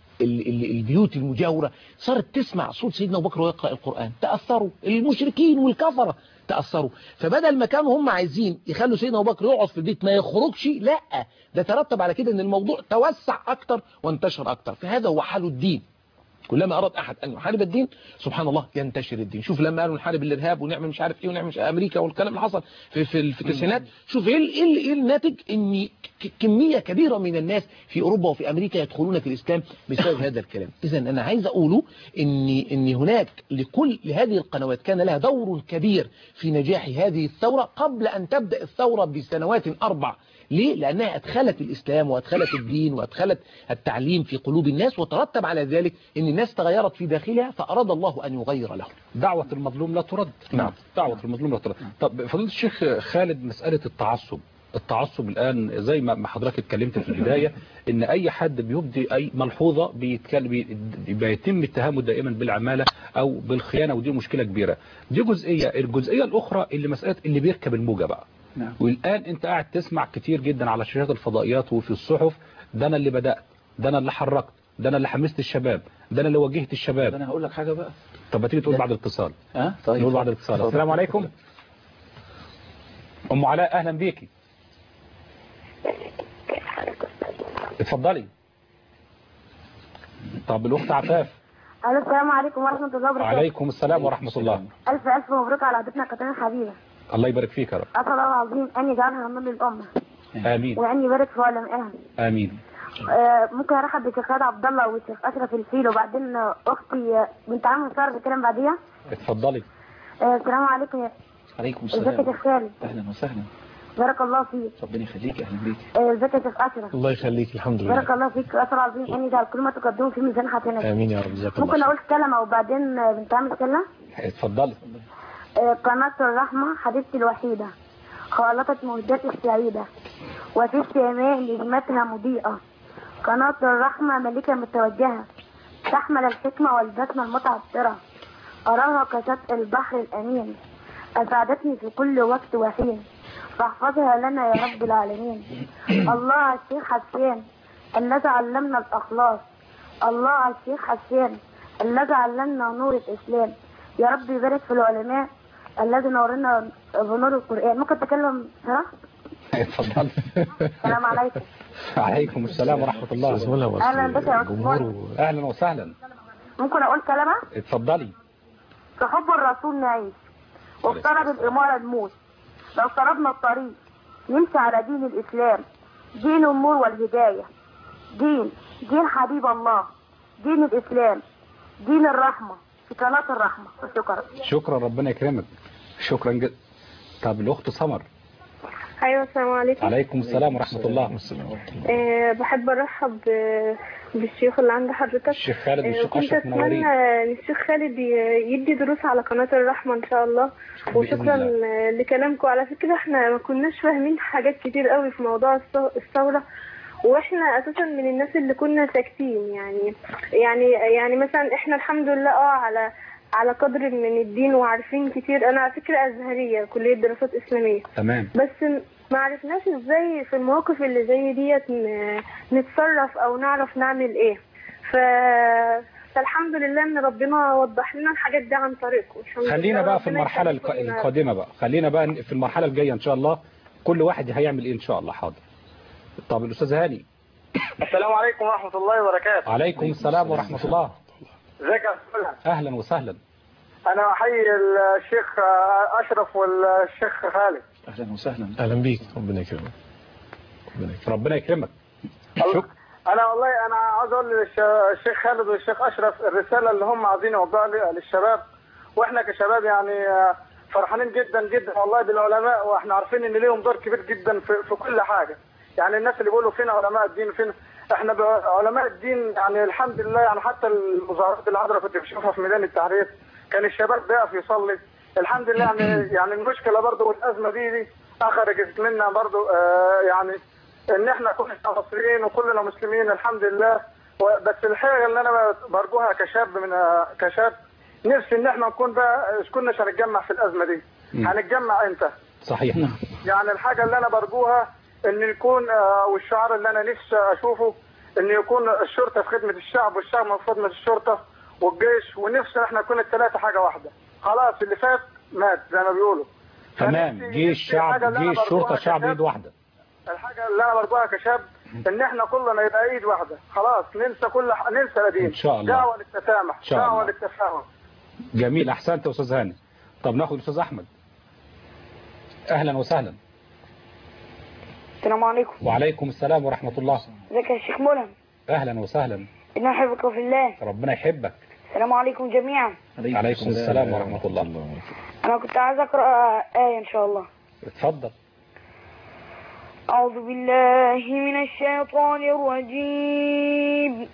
البيوت المجاورة صارت تسمع صوت سيدنا أبو بكر ويقرأ القرآن، تأثروا المشركين والكفرة تأثروا. فبدل ما كانوا هم عايزين يخلوا سيدنا أبو بكر يقعد في البيت ما يخرجش، لا ده ترتب على كده ان الموضوع توسع أكتر وانتشر أكتر. فهذا هو حال الدين. كلما أراد أحد أن يحارب الدين سبحان الله ينتشر الدين. شوف لما قالوا نحارب الإرهاب ونعمل مش عارف إيه ونعمل مش أمريكا والكلام اللي حصل في في, في التسعينات، شوف إيه إيه إيه الناتج؟ إن كمية كبيرة من الناس في أوروبا وفي أمريكا يدخلون في الإسلام بسبب هذا الكلام. إذا أنا عايز أقوله إن إن هناك لكل لهذه القنوات كان لها دور كبير في نجاح هذه الثورة قبل أن تبدأ الثورة بسنوات أربع. ليه؟ لأنها أدخلت الإسلام وأدخلت الدين وأدخلت التعليم في قلوب الناس، وترتب على ذلك أن الناس تغيرت في داخلها فأراد الله أن يغير لهم. دعوة المظلوم لا ترد. نعم. دعوة المظلوم لا ترد. طب فضيلة الشيخ خالد، مسألة التعصب التعصب الآن زي ما حضرتك اتكلمت في البداية ان اي حد بيبدي اي ملحوظة بيتكلم بيتم اتهامه دائما بالعمالة او بالخيانة، ودي مشكلة كبيرة. دي جزئية. الجزئية الاخرى اللي مسألة اللي بيركب الموجة بقى. نعم. والآن انت قاعد تسمع كتير جدا على شاشات الفضائيات وفي الصحف، ده انا اللي بدأت، ده انا اللي حركت، ده انا اللي حمست الشباب، ده انا اللي وجهت الشباب. انا هقول لك حاجة بقى. طب ما تيجي تقول بعد الاتصال. اه طيب نقول بعد الاتصال. السلام عليكم ام علاء، اهلا بيكي. اتفضلي. طب الاخت عفاف. الو السلام عليكم ورحمه الله وبركاته. وعليكم السلام ورحمه الله. الف الف مبروك على عودتنا كتان الحبيبه. الله يبارك فيك يا رب. اسال الله العظيم ان يجعلها من للامه. امين. وان يبارك في علمائها. امين. آه ممكن ارحب بالشيخ خالد عبد الله والشيخ اشرف الفيل، وبعدين اختي بنت عم ساره بتتكلم بعديها. اتفضلي. آه السلام عليكم يا. عليكم السلام. ازيك يا شيخ خالد؟ اهلا وسهلا. بارك الله فيك. ربنا يخليك. اهلا بيك. ازيك يا شيخ اشرف؟ الله يخليك. الحمد لله. بارك الله فيك. اسال الله العظيم ان يجعل كل ما تقدمه في ميزان حسناتك. امين يا رب. جزاك الله. ممكن اقول كلمه وبعدين بنت عم تتكلم؟ اتفضلي. قناة الرحمة حبيبتي الوحيدة، خالطت مهجتي السعيدة، وفي السماء نجمتها مضيئة. قناة الرحمة ملكة متوجهة، تحمل الحكمة والبسمة المتعطرة، أراها كشط البحر الأمين، أسعدتني في كل وقت وحين، فاحفظها لنا يا رب العالمين. الله على الشيخ حسان الذي علمنا الأخلاص، الله على الشيخ حسان الذي علمنا نور الإسلام. يا رب يبارك في العلماء الذي نورنا بنور القرآن. ممكن تكلم صراحة؟ اتفضل. السلام عليكم. وعليكم السلام ورحمة الله. أهلا بك يا أستاذ. أهلا وسهلا. ممكن أقول كلمة؟ اتفضلي. في حب الرسول نعيش، وافترض الإمارة الموت. لو افترضنا الطريق يمشي على دين الإسلام، دين النور والهداية، دين دين حبيب الله، دين الإسلام، دين الرحمة في قناة الرحمة. شكرا. شكرا، ربنا يكرمك. شكرا جدا. طب الأخت سمر. ايوه السلام عليكم. عليكم السلام ورحمة الله. أه بحب ارحب بالشيخ اللي عند حضرتك الشيخ خالد والشيخ كنت اشرف منورين. اتمنى ان الشيخ خالد يدي دروس على قناة الرحمة ان شاء الله. وشكرا لكلامكم. على فكرة احنا ما كناش فاهمين حاجات كتير قوي في موضوع الثورة، واحنا اساسا من الناس اللي كنا ساكتين يعني يعني يعني مثلا احنا الحمد لله اه على على قدر من الدين وعارفين كتير. انا على فكرة ازهرية كلية دراسات اسلامية. تمام. بس ما عرفناش ازاي في المواقف اللي زي ديت نتصرف او نعرف نعمل ايه. ف... فالحمد لله ان ربنا وضح لنا الحاجات دي عن طريقه. خلينا بقى في المرحلة الق... القادمة بقى خلينا بقى في المرحلة الجاية ان شاء الله كل واحد هيعمل ايه ان شاء الله. حاضر. طب الاستاذ هاني. السلام عليكم ورحمة الله وبركاته. عليكم السلام ورحمة الله. ازيك يا استاذ؟ اهلا وسهلا. انا احيي الشيخ اشرف والشيخ خالد. اهلا وسهلا. اهلا بيك. ربنا يكرمك. ربنا يكرمك. ربنا يكرمك. شكرا. انا والله انا عاوز اقول للشيخ خالد والشيخ اشرف الرساله اللي هم عايزين يوضحوها للشباب، واحنا كشباب يعني فرحانين جدا جدا والله بالعلماء، واحنا عارفين ان ليهم دور كبير جدا في, في كل حاجه. يعني الناس اللي بيقولوا فين علماء الدين فين، احنا علماء الدين يعني الحمد لله. يعني حتى المظاهرات اللي حضرتك كنت بتشوفها في ميدان التحرير كان الشباب بيقف يصلي الحمد لله. يعني يعني المشكله برضه والازمه دي دي اخرجت منا برضه آه يعني ان احنا كلنا مصريين وكلنا مسلمين الحمد لله. بس الحاجه اللي انا برجوها كشاب من كشاب نفسي ان احنا نكون بقى كناش هنتجمع في الازمه دي. هنتجمع امتى؟ صحيح. يعني الحاجه اللي انا برجوها ان يكون آه والشعار اللي انا نفسي اشوفه ان يكون الشرطه في خدمه الشعب والشعب في خدمه الشرطه والجيش، ونفسي احنا نكون الثلاثه حاجه واحده. خلاص اللي فات مات زي ما بيقولوا. تمام. جيش شعب جيش شرطه شعب ايد واحده. الحاجه اللي انا برجوها كشاب ان احنا كلنا يبقى ايد واحده. خلاص ننسى كل ح... ننسى الدين ان شاء الله. دعوه للتسامح، دعوه للتفاهم. جميل. احسنت يا استاذ هاني. طب ناخد الاستاذ احمد. اهلا وسهلا. السلام عليكم. وعليكم السلام ورحمه الله. ازيك يا شيخ ملهم؟ اهلا وسهلا. انا احبك في الله. ربنا يحبك. السلام عليكم جميعا. عليكم, عليكم السلام ورحمه الله. انا كنت عايز اقرا ايه ان شاء الله. اتفضل. أعوذ بالله من الشيطان الرجيم.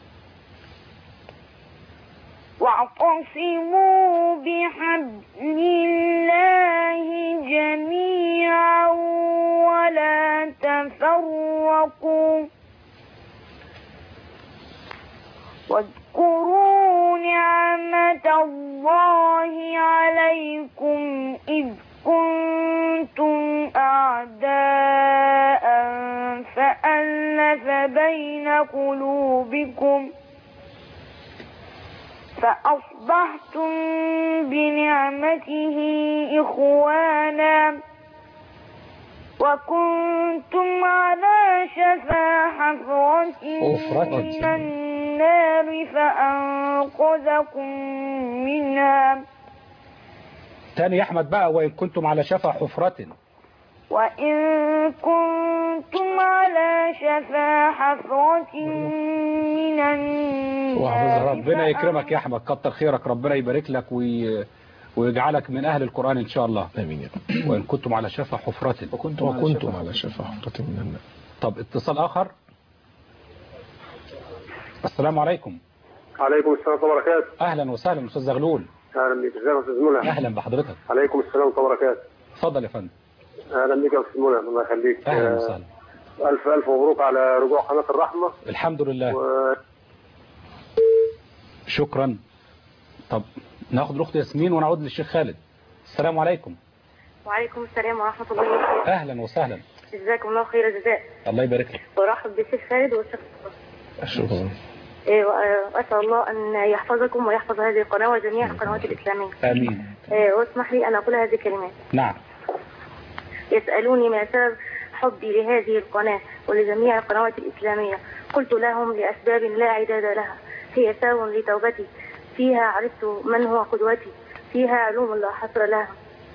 واعتصموا بحبل الله جميعا ولا تفرقوا واذكروا نعمة الله عليكم إذ كنتم أعداء فألف بين قلوبكم فأصبحتم بنعمته إخوانا وكنتم على شفا حفرة من النار فأنقذكم منها. تاني يا أحمد بقى. وإن كنتم على شفا حفرة وإن كنتم على شفا حفرة من النار. ربنا يكرمك يا أحمد. كتر خيرك. ربنا يبارك لك وي... ويجعلك من أهل القرآن إن شاء الله. آمين يا رب. وإن كنتم على شفا حفرة وكنتم, وكنتم على شفا حفرة من النار. طب اتصال آخر. السلام عليكم. عليكم السلام ورحمة الله وبركاته. أهلا وسهلا أستاذ زغلول. أهلا بك. ازيك يا أستاذ ملهم؟ أهلا بحضرتك. عليكم السلام ورحمة الله وبركاته. اتفضل يا فندم. أهلا بك يا أستاذ ملهم. الله يخليك. أهلا وسهلا. ألف ألف مبروك على رجوع قناة الرحمة. الحمد لله. و... شكرا. طب ناخد الأخت ياسمين ونعود للشيخ خالد. السلام عليكم. وعليكم السلام ورحمة الله وبركاته. أهلا وسهلا. جزاكم الله خير الجزاء. الله يبارك لك. ورحب بالشيخ خالد والشيخ شكرا. وأسأل الله أن يحفظكم ويحفظ هذه القناة وجميع القنوات الإسلامية. آمين. واسمح لي أن أقول هذه الكلمات. نعم. يسألوني ما سبب حبي لهذه القناة ولجميع القنوات الإسلامية. قلت لهم لأسباب لا عداد لها. هي سبب لتوبتي، فيها عرفت من هو قدوتي، فيها علوم لا حصر لها،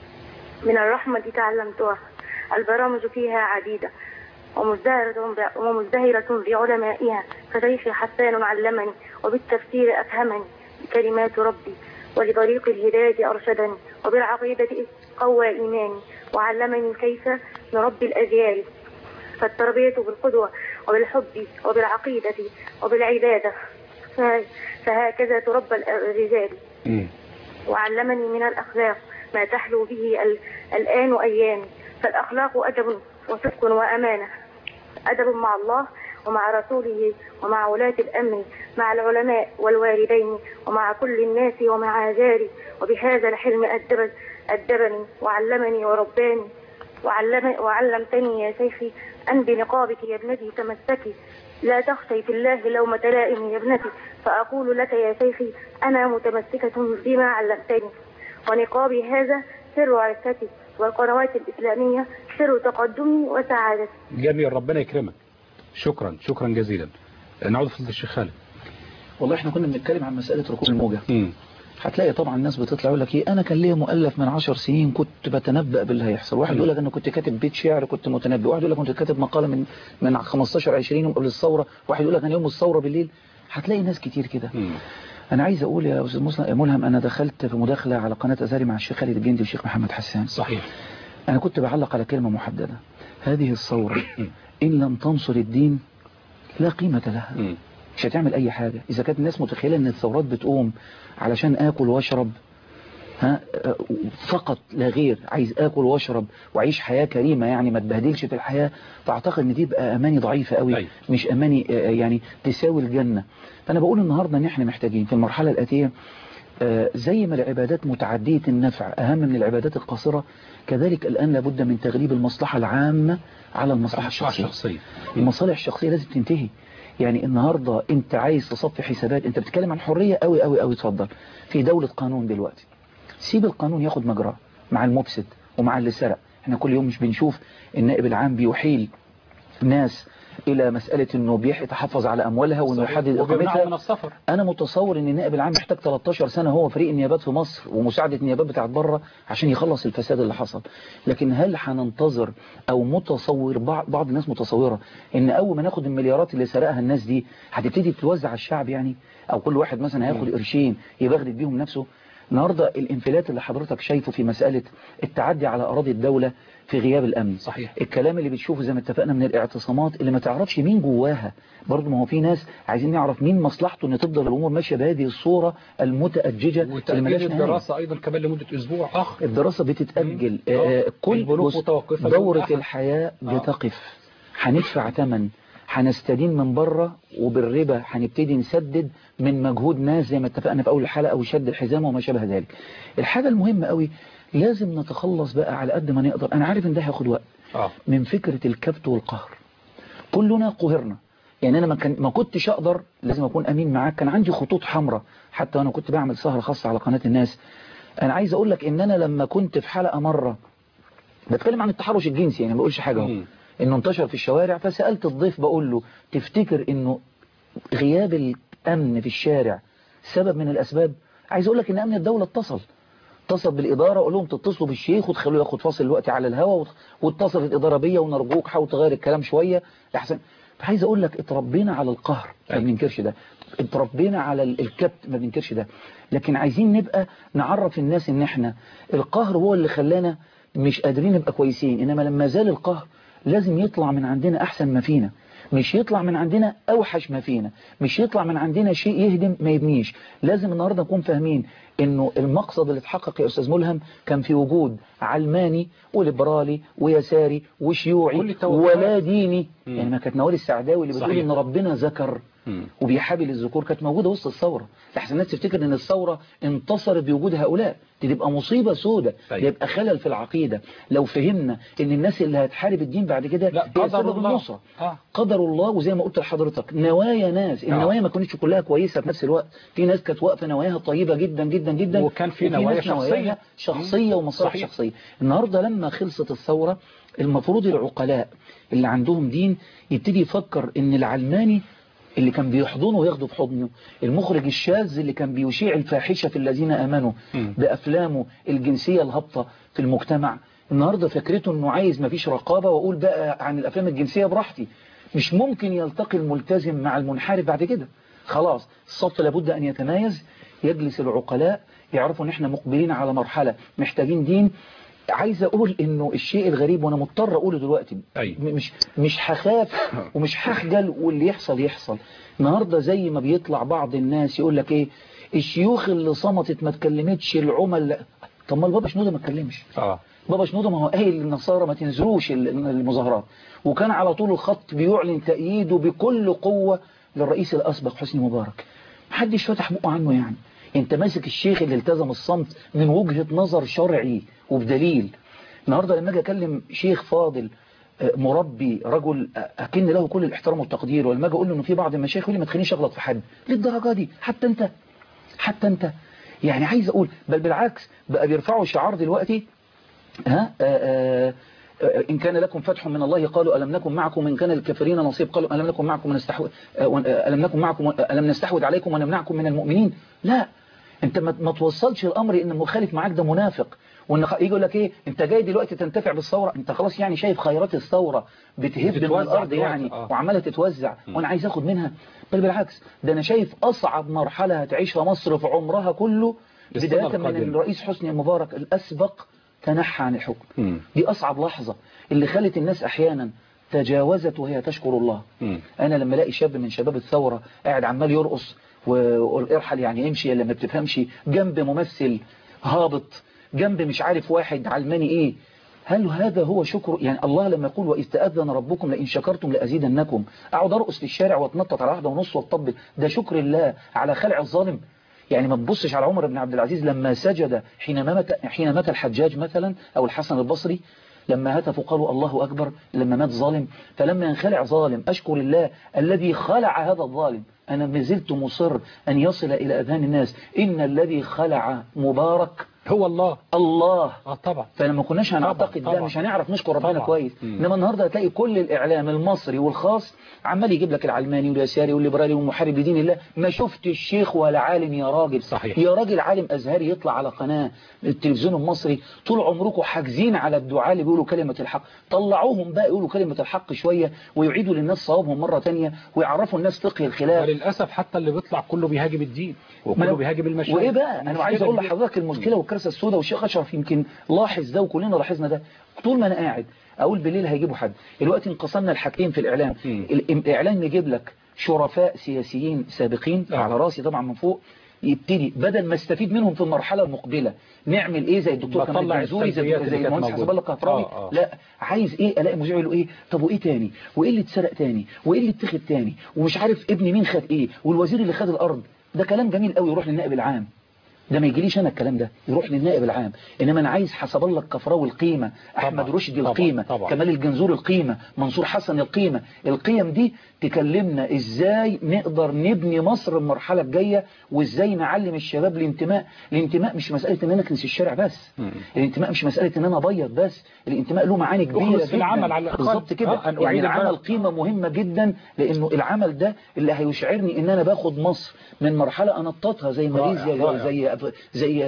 من الرحمة تعلمتها. البرامج فيها عديدة ومزدهرة ومزدهرة بعلمائها، فشيخي حسان علمني وبالتفسير أفهمني بكلمات ربي، ولطريق الهداية أرشدني، وبالعقيدة قوى إيماني، وعلمني كيف نربي الأجيال. فالتربية بالقدوة وبالحب وبالعقيدة وبالعبادة، فهكذا تربى الرجال. وعلمني من الأخلاق ما تحلو به الآن أيام. فالأخلاق أدب وصدق وأمانة، أدب مع الله ومع رسوله ومع ولاة الأمر، مع العلماء والوالدين، ومع كل الناس ومع جاري. وبهذا الحلم أدب أدبني وعلمني ورباني. وعلم وعلمتني يا شيخي أن بنقابك يا ابنتي تمسكي، لا تخشي في الله لومة لائم يا ابنتي. فأقول لك يا شيخي أنا متمسكة بما علمتني، ونقابي هذا سر عفتي، والقنوات الإسلامية سر تقدمي وسعادتي. جميل، ربنا يكرمك. شكرا شكرا جزيلا. نعود فضل الشيخ خالد. والله احنا كنا بنتكلم عن مسألة ركوب الموجة. م. هتلاقي طبعا الناس بتطلع يقول لك ايه، انا كان ليا مؤلف من عشر سنين كنت بتنبأ باللي هيحصل. واحد يقول لك انا كنت كاتب بيت شعر كنت متنبئ. واحد يقول لك كنت كاتب مقالة من من خمستاشر عشرين يوم قبل الثورة. واحد يقول لك انا يوم الثورة بالليل. هتلاقي ناس كتير كده. انا عايز اقول يا استاذ ملهم، انا دخلت في مداخلة على قناة ازهري مع الشيخ خالد الجندي والشيخ محمد حسان. صحيح. انا كنت بعلق على كلمة محددة: هذه الثورة ان لم تنصر الدين لا قيمة لها. مش هتعمل اي حاجة. اذا كانت الناس متخيلة ان الثورات بتقوم علشان اكل واشرب ها فقط لا غير، عايز اكل واشرب واعيش حياة كريمة يعني ما تبهدلش في الحياة، فاعتقد ان دي بقى اماني ضعيفة قوي. أي. مش اماني يعني تساوي الجنة. فانا بقول النهاردة ان احنا محتاجين في المرحلة الاتية زي ما العبادات متعدية النفع اهم من العبادات القاصرة، كذلك الان لابد من تغليب المصلحة العامة على المصلحة الشخصية. المصالح الشخصية لازم تنتهي. يعني النهاردة انت عايز تصفي حسابات، انت بتتكلم عن حرية قوي قوي قوي. اتفضل في دولة قانون دلوقتي، سيب القانون ياخد مجراه مع المفسد ومع اللي سرق. احنا كل يوم مش بنشوف النائب العام بيحيل ناس الى مسألة انه بيتحفظ على اموالها وانه يحدد اقامتها من السفر. انا متصور ان النائب العام محتاج تلتاشر سنة هو فريق النيابات في مصر ومساعدة النيابات بتاعت بره عشان يخلص الفساد اللي حصل. لكن هل هننتظر او متصور بعض, بعض الناس متصورة ان اول ما ناخد المليارات اللي سرقها الناس دي هتبتدي تتوزع على الشعب يعني، او كل واحد مثلا هياخد قرشين يبغدد بيهم نفسه؟ النهاردة الانفلات اللي حضرتك شايفه في مسألة التعدي على أراضي الدولة في غياب الأمن. صحيح. الكلام اللي بتشوفه زي ما اتفقنا من الاعتصامات اللي ما تعرفش مين جواها برضه. ما هو في ناس عايزين نعرف مين مصلحته ان تفضل الأمور ماشية بهذه الصورة المتأججة. وتأجيل الدراسة أيضا كمان لمدة أسبوع آخر. الدراسة بتتأجل. آه كل دورة الحياة بتقف. هندفع ثمن، هنستدين من بره وبالربا هنبتدي نسدد من مجهود ناس زي ما اتفقنا في أول الحلقة وشد الحزام وما شابه ذلك. الحاجة المهمة قوي لازم نتخلص بقى على قد ما نقدر. أنا عارف إن ده هياخد وقت. آه. من فكرة الكبت والقهر. كلنا قهرنا. يعني أنا ما, كان ما كنتش أقدر، لازم أكون أمين معاك، كان عندي خطوط حمراء حتى وأنا كنت بعمل سهرة خاصة على قناة الناس. أنا عايز أقول لك إن أنا لما كنت في حلقة مرة بتكلم عن التحرش الجنسي، يعني ما بقولش حاجة اهو، إنه انتشر في الشوارع، فسألت الضيف بقول له تفتكر إنه غياب الأمن في الشارع سبب من الأسباب؟ عايز أقول لك إن أمن الدولة اتصل اتصل بالإدارة، قول لهم تتصلوا بالشيخ وتخلوه ياخد فاصل الوقت على الهوا، واتصلت الإدارة بيا ونرجوك حاول تغير الكلام شوية لحسن. فعايز أقول لك اتربينا على القهر ما بننكرش ده، اتربينا على الكبت ما بننكرش ده، لكن عايزين نبقى نعرف الناس إن احنا القهر هو اللي خلانا مش قادرين نبقى كويسين، إنما لما زال القهر لازم يطلع من عندنا أحسن ما فينا، مش يطلع من عندنا أوحش ما فينا، مش يطلع من عندنا شيء يهدم ما يبنيش. لازم النهاردة نكون فاهمين إنه المقصد اللي اتحقق يا أستاذ ملهم كان في وجود علماني وليبرالي ويساري وشيوعي ولا ديني. م. يعني ما كانت نوال السعداوي اللي بتقول إن ربنا ذكر وبيحابي للذكور كانت موجودة وسط الثورة، لحسن الناس تفتكر إن الثورة انتصرت بوجود هؤلاء، دي تبقى مصيبة سودة، طيب. يبقى خلل في العقيدة. لو فهمنا إن الناس اللي هتحارب الدين بعد كده هي سبب النصرة، آه. قدر الله. وزي ما قلت لحضرتك نوايا ناس، النوايا ما كانتش كلها كويسة في نفس الوقت، في ناس كانت واقفة نواياها طيبة جدا جدا جدا، وكان في نوايا شخصية شخصية ومصالح شخصية. النهاردة لما خلصت الثورة المفروض العقلاء اللي عندهم دين يبتدي يفكر إن العلماني اللي كان بيحضنه وياخده في حضنه، المخرج الشاذ اللي كان بيشيع الفاحشة في الذين آمنوا م. بأفلامه الجنسية الهابطة في المجتمع، النهاردة فكرته انه عايز مفيش رقابة واقول بقى عن الافلام الجنسية براحتي. مش ممكن يلتقي الملتزم مع المنحرف بعد كده. خلاص الصف لابد ان يتمايز، يجلس العقلاء يعرفوا ان احنا مقبلين على مرحلة محتاجين دين. عايز اقول انه الشيء الغريب وانا مضطر اقوله دلوقتي، أي. مش مش هخاف ومش هخجل واللي يحصل يحصل. النهاردة زي ما بيطلع بعض الناس يقول لك ايه، الشيوخ اللي صمتت ما اتكلمتش، العملاء. طب ما البابا شنودة ما اتكلمش. اه بابا شنودة ما هو قايل للنصارى ما تنزلوش المظاهرات، وكان على طول الخط بيعلن تأييده بكل قوة للرئيس الأسبق حسني مبارك. محدش فتح بقه عنه. يعني انت ماسك الشيخ اللي التزم الصمت من وجهة نظر شرعي وبدليل. النهاردة لما اجي اكلم شيخ فاضل مربي رجل اكن له كل الاحترام والتقدير، ولما اجي اقول له انه في بعض المشايخ يقول لي ما تخلينيش اغلط في حد للدرجه دي. حتى انت حتى انت يعني عايز اقول بل بالعكس بقى بيرفعوا شعار دلوقتي، ها آآ آآ إن كان لكم فتح من الله قالوا ألم نكن معكم، إن كان للكافرين نصيب قالوا ألم نكن معكم ونستحوذ ألم نكن معكم ألم نستحوذ عليكم ونمنعكم من المؤمنين. لا، انت ما توصلش الامر ان المخالف معاك ده منافق، وان يجي يقول لك ايه انت جاي دلوقتي تنتفع بالثوره، انت خلاص يعني شايف خيرات الثوره بتهب من الارض يعني آه. وعماله تتوزع م. وانا عايز اخد منها. بل بالعكس ده انا شايف اصعب مرحله هتعيشها مصر في عمرها كله بدايه من الرئيس حسني مبارك الاسبق تنحى عن الحكم. م. دي اصعب لحظه اللي خلت الناس احيانا تجاوزت وهي تشكر الله. م. انا لما الاقي شاب من شباب الثوره قاعد عمال يرقص وارحل يعني امشي اللي ما بتفهمش جنب ممثل هابط، جنب مش عارف واحد علماني ايه، هل هذا هو شكر؟ يعني الله لما يقول وإذ تأذن ربكم لئن شكرتم لأزيدنكم، اقعد ارقص في الشارع واتنطط على واحده ونص واطبل، ده شكر الله على خلع الظالم؟ يعني ما تبصش على عمر بن عبد العزيز لما سجد حين مات حين مات الحجاج مثلا او الحسن البصري، لما هتفوا قالوا الله أكبر لما مات ظالم. فلما ينخلع ظالم أشكر الله الذي خلع هذا الظالم. أنا ما زلت مصر أن يصل إلى أذهان الناس إن الذي خلع مبارك هو الله الله اه طبعا. فلما كناش هنعتقد ده مش هنعرف نشكر ربنا طبعا. كويس. انما النهارده هتلاقي كل الاعلام المصري والخاص عمال يجيب لك العلماني واليساري والليبرالي والمحارب لدين الله. ما شفت الشيخ ولا عالم يا راجل. صحيح. يا راجل عالم ازهري يطلع على قناه التلفزيون المصري طول عمركم حاجزين على الدعاء اللي بيقولوا كلمه الحق، طلعوهم بقى يقولوا كلمه الحق شويه ويعيدوا للناس صوابهم مره ثانيه ويعرفوا الناس فقه الخلاف. وللاسف حتى اللي بيطلع كله بيهاجم الدين وكله بيهاجم المشايخ. وايه بقى انا عايز اقول لحضرتك المشكله والكارثه السوداء، والشيخ اشرف يمكن لاحظ ده وكلنا لاحظنا ده. طول ما انا قاعد اقول بالليل هيجيبوا حد. دلوقتي انقسمنا الحاجتين في الاعلام. الاعلام يجيب لك شرفاء سياسيين سابقين آه. على راسي طبعا من فوق، يبتدي بدل ما استفيد منهم في المرحله المقبله نعمل ايه زي الدكتور كمال الجنزوري زي زي المهندس حسب الله القطراوي. آه آه. لا عايز ايه الاقي مذيع يقول ايه طب وايه تاني وايه اللي اتسرق تاني وايه اللي اتخذ تاني ومش عارف ابن مين خد ايه والوزير اللي خد الارض. ده كلام جميل قوي يروح للنائب العام. ده ما يجيليش انا الكلام ده، يروح للنائب العام. انما انا عايز حسب الله الكفراوي القيمه، احمد رشدي القيمه، طبعًا. كمال الجنزور القيمه، منصور حسن القيمه. القيم دي تكلمنا ازاي نقدر نبني مصر المرحله الجايه وازاي نعلم الشباب الانتماء. الانتماء مش مساله ان انا اكنس الشارع بس. م. الانتماء مش مساله ان انا ابيض بس. الانتماء له معاني كبيره في العمل على بالظبط كده. آه يعني العمل قيمه مهمه جدا، لانه العمل ده اللي هيشعرني ان انا باخد مصر من مرحله انطتها زي ماليزيا زي زي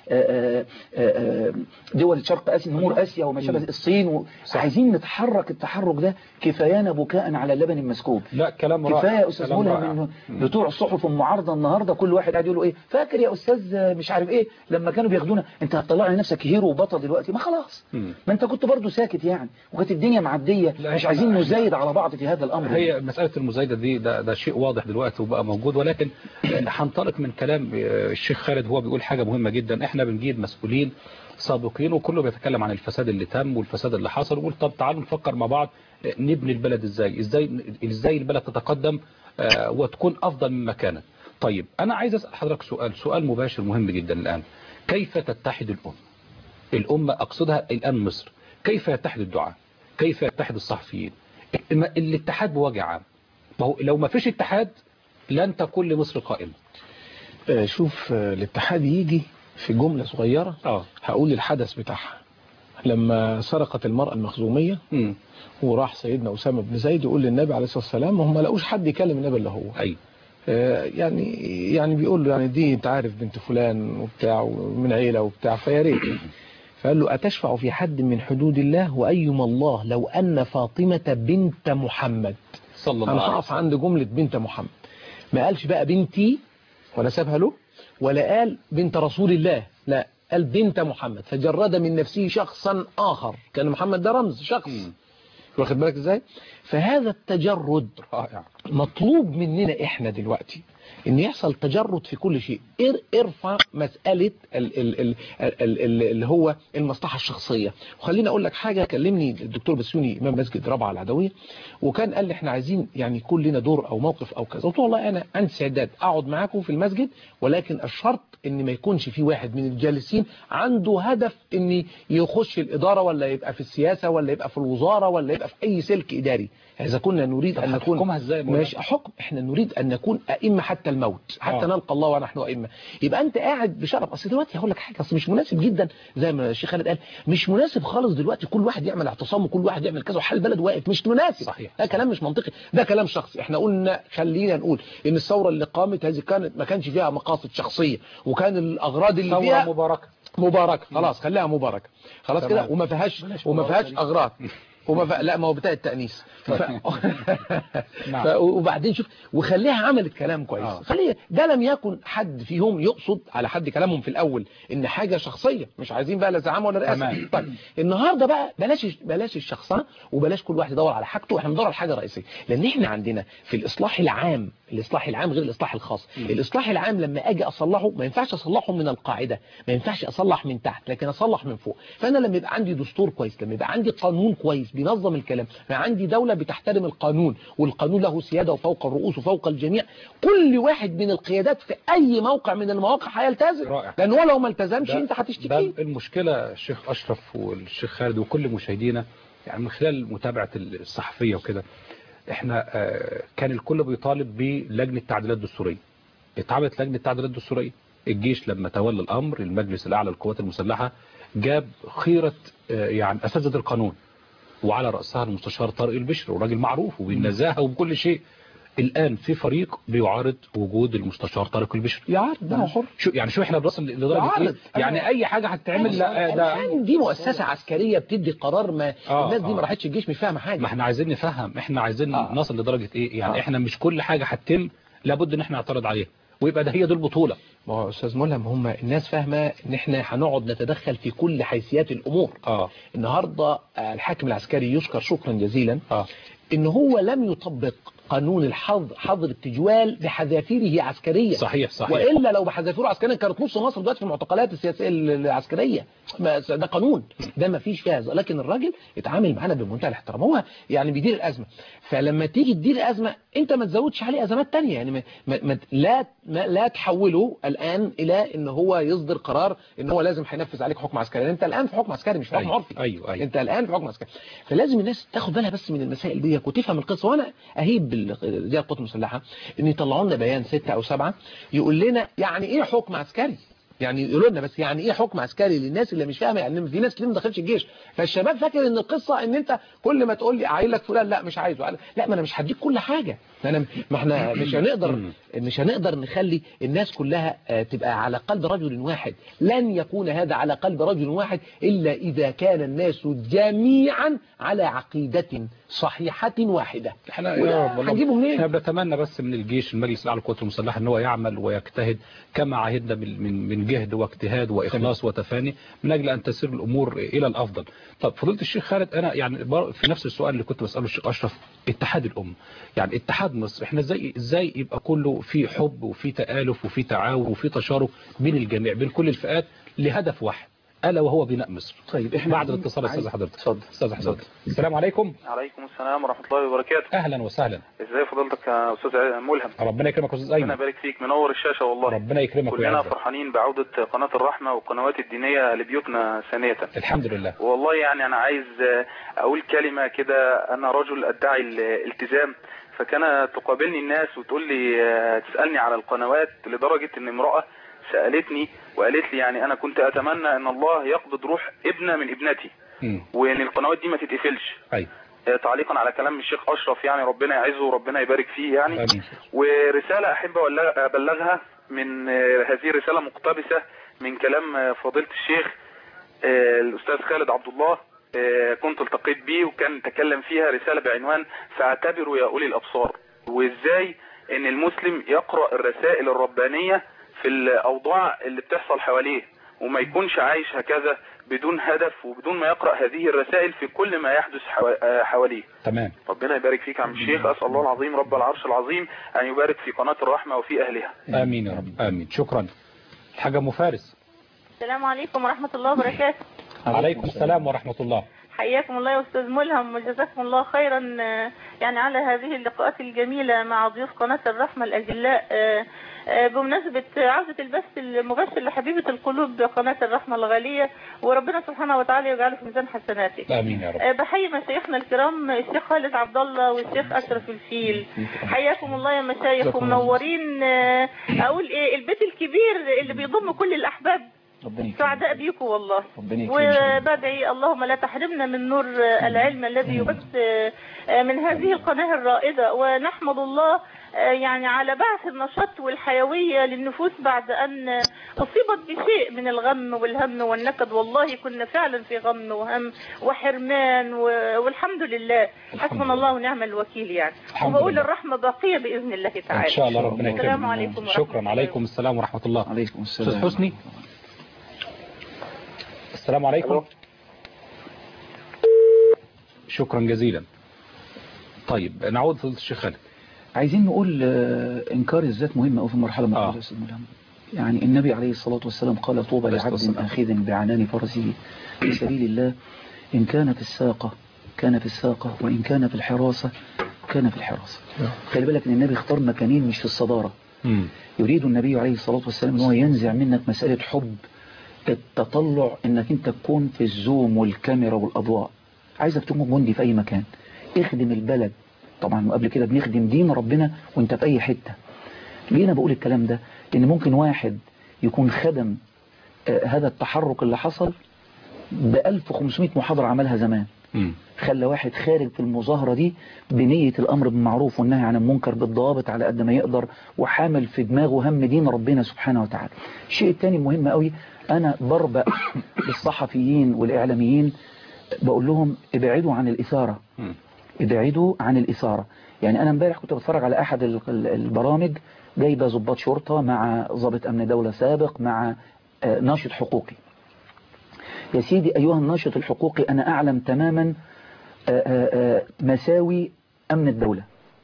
دول شرق آسيا نمور آسيا وما شابه الصين. عايزين نتحرك التحرك ده. كفايانا بكاء على اللبن المسكوب. لا كلام رائع. كفايه يا استاذ ملهم من بتوع الصحف المعارضه النهارده كل واحد قاعد يقول له ايه فاكر يا استاذ مش عارف ايه لما كانوا بياخدونا انت هتطلع لنفسك هيرو وبطل دلوقتي. ما خلاص م. ما انت كنت برضو ساكت يعني وكانت الدنيا معديه. مش عايزين نزايد على بعض في هذا الامر. هي مساله المزايده دي ده, ده شيء واضح دلوقتي وبقى موجود. ولكن هنطلق من كلام الشيخ خالد هو بيقول حاجه مهمه جدا. احنا بنجيب مسؤولين سابقين وكله بيتكلم عن الفساد اللي تم والفساد اللي حصل ونقول طب تعالوا نفكر مع بعض نبني البلد ازاي ازاي ازاي البلد تتقدم وتكون افضل مما كانت. طيب انا عايز اسال حضرتك سؤال سؤال مباشر مهم جدا الان. كيف تتحد الامه؟ الامه اقصدها الان مصر. كيف يتحد الدعاة؟ كيف يتحد الصحفيين؟ الاتحاد بوجه عام. ما هو لو ما فيش اتحاد لن تكون لمصر قائمه. شوف الاتحاد يجي في جملة صغيرة. اه هقول الحدث بتاعها لما سرقت المرأة المخزومية م. وراح سيدنا أسامة بن زيد يقول للنبي عليه الصلاة والسلام وهم ما لقوش حد يكلم النبي الا هو. اي آه يعني يعني بيقول له يعني دي انت عارف بنت فلان وبتاع ومن عيلة وبتاع فيا ريت فقال له أتشفع في حد من حدود الله؟ وأيما الله لو أن فاطمة بنت محمد. صلى الله أنا عليه هقف وسلم. عند جملة بنت محمد، ما قالش بقى بنتي ولا سابها له، ولا قال بنت رسول الله، لا قال بنت محمد، فجرد من نفسه شخصا آخر، كان محمد ده رمز شخص. م. واخد بالك ازاي؟ فهذا التجرد رائع مطلوب مننا احنا دلوقتي، ان يحصل تجرد في كل شيء. ارفع مسألة ال ال ال ال ال اللي هو المصلحة الشخصية. وخليني اقول لك حاجة، كلمني الدكتور بسيوني امام مسجد رابعة العدوية، وكان قال لي احنا عايزين يعني يكون لنا دور او موقف او كذا. قلت له والله انا عندي استعداد اقعد معاكم في المسجد، ولكن الشرط ان ما يكونش في واحد من الجالسين عنده هدف ان يخش الادارة، ولا يبقى في السياسة، ولا يبقى في الوزارة، ولا يبقى في اي سلك اداري. إذا كنا نريد أن نكون ماشي حكم، إحنا نريد أن نكون أئمة حتى الموت، حتى آه. نلقى الله ونحن أئمة. يبقى أنت قاعد بشرف. أصل دلوقتي هقول لك حاجة، أصل مش مناسب جدا زي ما الشيخ خالد قال، مش مناسب خالص دلوقتي كل واحد يعمل اعتصام وكل واحد يعمل كذا وحال البلد واقف، مش مناسب. صحيح. ده كلام مش منطقي، ده كلام شخصي. إحنا قلنا خلينا نقول إن الثورة اللي قامت هذه كانت ما كانش فيها مقاصد شخصية، وكان الأغراض اللي فيها مباركة مباركة خلاص، خليها مباركة خلاص كده، وما فيهاش وما فيهاش أغراض وما ف... لا ما هو بتاع التأنيس ف... ف... وبعدين شوف وخليها عملت كلام كويس. آه. خليها ده لم يكن حد فيهم يقصد على حد كلامهم في الأول إن حاجة شخصية، مش عايزين بقى لا زعامة ولا رئاسة. طيب النهاردة بقى بلاش بلاش الشخصنة، وبلاش كل واحد يدور على حاجته، احنا ندور على حاجة رئيسية. لأن احنا عندنا في الإصلاح العام، الإصلاح العام غير الإصلاح الخاص. م. الإصلاح العام لما أجي أصلحه ما ينفعش أصلحه من القاعدة، ما ينفعش أصلح من تحت، لكن أصلح من فوق. فأنا لما يبقى عندي دستور كويس، لما يبقى عندي قانون كويس بينظم الكلام، ما عندي دولة بتحترم القانون، والقانون له سيادة وفوق الرؤوس وفوق الجميع، كل واحد من القيادات في أي موقع من المواقع هيلتزم. رائع. لأن هو لو ما التزمش أنت هتشتكي. ده المشكلة الشيخ أشرف والشيخ خالد وكل مشاهدينا، يعني من خلال متابعة الصحفية وكده، احنا كان الكل بيطالب بلجنة تعديلات دستورية. اتعملت لجنة تعديلات دستورية، الجيش لما تولى الأمر، المجلس الأعلى للقوات المسلحة جاب خيرة يعني أساتذة القانون، وعلى رأسها المستشار طارق البشر، وراجل معروف وبالنزاهة وبكل شيء. الآن في فريق بيعارض وجود المستشار طارق البشر. يعارض، ده حر. شو يعني شو احنا بنوصل لدرجة ايه؟ يعني اي حاجة هتتعمل لا ده دي مؤسسة عسكرية بتدي قرار، ما آه الناس دي آه. ما راحتش الجيش مش فاهمة حاجة. ما احنا عايزين نفهم، احنا عايزين آه. نصل لدرجة ايه؟ يعني آه. احنا مش كل حاجة هتتم لابد ان احنا نعترض عليها، ويبقى ده هي دي البطولة. ما هو استاذ ملهم، هم الناس فاهمه ان احنا هنقعد نتدخل في كل حيثيات الامور. اه النهارده الحاكم العسكري يشكر شكرا جزيلا اه ان هو لم يطبق قانون الحظر، حظر التجوال بحذافيره عسكريا. صحيح صحيح. والا لو بحذافيره عسكريا كانت نص مصر دلوقتي في المعتقلات السياسيه العسكريه. ده قانون، ده ما فيش فيها، لكن الراجل اتعامل معانا بمنتهى الاحترام، هو يعني بيدير الازمه. فلما تيجي تدير الازمه انت ما تزودش عليه ازمات ثانيه، يعني ما ما لا ما لا تحوله الان الى ان هو يصدر قرار ان هو لازم هينفذ عليك حكم عسكري. انت الان في حكم عسكري مش في حكم عرفي. ايوه ايوه انت الان في حكم عسكري. فلازم الناس تاخد بالها بس من المسائل دي وتفهم القصه. وانا اهيب زي القوات المسلحه ان يطلعوا لنا بيان ستة او سبعة يقول لنا يعني ايه حكم عسكري، يعني يقولوا لنا بس يعني ايه حكم عسكري للناس اللي مش فاهمه. يعني في ناس كتير ما دخلش الجيش، فالشباب فاكر ان القصه ان انت كل ما تقول لي عايز لك فلان لا مش عايزه، لا ما انا مش هديك كل حاجه، انا ما احنا مش هنقدر مش هنقدر نخلي الناس كلها تبقى على قلب رجل واحد. لن يكون هذا على قلب رجل واحد الا اذا كان الناس جميعا على عقيده صحيحه واحده. احنا هنجيبه منين؟ احنا بنتمنى بس من الجيش، المجلس الاعلى للقوات المسلحه، ان هو يعمل ويجتهد كما عهدنا من من جهد واجتهاد واخلاص وتفاني من اجل ان تسير الامور الى الافضل. طب فضيله الشيخ خالد، انا يعني في نفس السؤال اللي كنت بساله الشيخ اشرف، اتحاد الامه، يعني اتحاد مصر، احنا ازاي ازاي يبقى كله في حب وفي تآلف وفي تعاون وفي تشارك بين الجميع، بين كل الفئات لهدف واحد الا وهو بناء مصر. طيب احنا بعد الاتصال استاذ حضرتك. اتفضل استاذ حضرتك. السلام عليكم. وعليكم السلام ورحمه الله وبركاته. اهلا وسهلا. ازاي فضيلتك يا استاذ ملهم؟ ربنا يكرمك يا استاذ ايمن. ربنا يبارك فيك، منور الشاشه والله. ربنا يكرمك ويعزك. كلنا فرحانين بعوده قناه الرحمه والقنوات الدينيه لبيوتنا ثانيه. الحمد لله. والله يعني انا عايز اقول كلمه كده، انا رجل ادعي الالتزام، فكان تقابلني الناس وتقول لي تسالني على القنوات، لدرجه ان امراه سالتني وقالت لي يعني انا كنت اتمنى ان الله يقبض روح ابنه من ابنتي م. وان القنوات دي ما تتقفلش. ايوه. تعليقا على كلام الشيخ اشرف، يعني ربنا يعزه وربنا يبارك فيه يعني. أمين. ورساله احب ابلغها من هذه الرساله مقتبسه من كلام فضيله الشيخ آه، الأستاذ خالد عبد الله، آه، كنت التقيت بيه وكان تكلم فيها رسالة بعنوان فاعتبروا يا أولي الأبصار، وإزاي إن المسلم يقرأ الرسائل الربانية في الأوضاع اللي بتحصل حواليه، وما يكونش عايش هكذا بدون هدف وبدون ما يقرأ هذه الرسائل في كل ما يحدث حواليه. تمام. ربنا يبارك فيك يا عم الشيخ، أسأل الله العظيم رب العرش العظيم أن يبارك في قناة الرحمة وفي أهلها. آمين يا رب. آمين. شكرا. الحاجة أم فارس. السلام عليكم ورحمة الله وبركاته. عليكم السلام ورحمة الله. حياكم الله يا أستاذ ملهم وجزاكم الله خيرا يعني على هذه اللقاءات الجميلة مع ضيوف قناة الرحمة الأجلاء بمناسبة عودة البث المباشر لحبيبة القلوب قناة الرحمة الغالية، وربنا سبحانه وتعالى يجعله في ميزان حسناتك. آمين يا رب. بحيي مشايخنا الكرام الشيخ خالد عبد الله والشيخ أشرف الفيل، حياكم الله يا مشايخ ومنورين. أقول إيه، البيت الكبير اللي بيضم كل الأحباب، سعداء بيكم والله، وبدعي اللهم لا تحرمنا من نور العلم الذي يبث من هذه القناة الرائدة، ونحمد الله يعني على بعث النشاط والحيوية للنفوس بعد أن أصيبت بشيء من الغم والهم والنكد. والله كنا فعلا في غم وهم وحرمان، والحمد لله حسبنا الله ونعم الوكيل يعني، وبقول الرحمة باقية بإذن الله تعالى إن شاء الله. ربنا يكرمك. السلام عليكم ورحمة شكرا. الله. عليكم السلام ورحمة الله. عليكم السلام. أستاذ حسني. السلام عليكم. شكرا جزيلا. طيب نعود للشيخ خالد. عايزين نقول إنكار الذات مهم أو في مرحلة من آه. المرحلة. يعني النبي عليه الصلاة والسلام قال طوبى لعبد آخذ بعنان فرسه في سبيل الله، إن كان في الساقة كان في الساقة، وإن كان في الحراسة كان في الحراسة. خلي بالك إن النبي اختار مكانين مش في الصدارة. مم. يريد النبي عليه الصلاة والسلام أنه ينزع منك مسألة حب التطلع انك انت تكون في الزوم والكاميرا والاضواء. عايزك تكون جندي في اي مكان، اخدم البلد. طبعا وقبل كده بنخدم دين ربنا وانت في اي حتة. ليه انا بقول الكلام ده؟ لان ممكن واحد يكون خدم آه هذا التحرك اللي حصل ب ألف وخمسمائة محاضرة عملها زمان. م. خلى واحد خارج في المظاهرة دي بنية الامر بالمعروف والنهي عن المنكر بالضوابط على قد ما يقدر، وحامل في دماغه هم دين ربنا سبحانه وتعالى. الشيء الثاني المهم قوي، انا بربأ بالصحفيين والاعلاميين، بقول لهم ابعدوا عن الاثارة، ابعدوا عن الاثارة. يعني انا امبارح كنت بتفرج على احد البرامج جايبه ضباط شرطة مع ضابط امن دولة سابق مع ناشط حقوقي. يا سيدي ايها الناشط الحقوقي، انا اعلم تماما مساوي امن الدولة،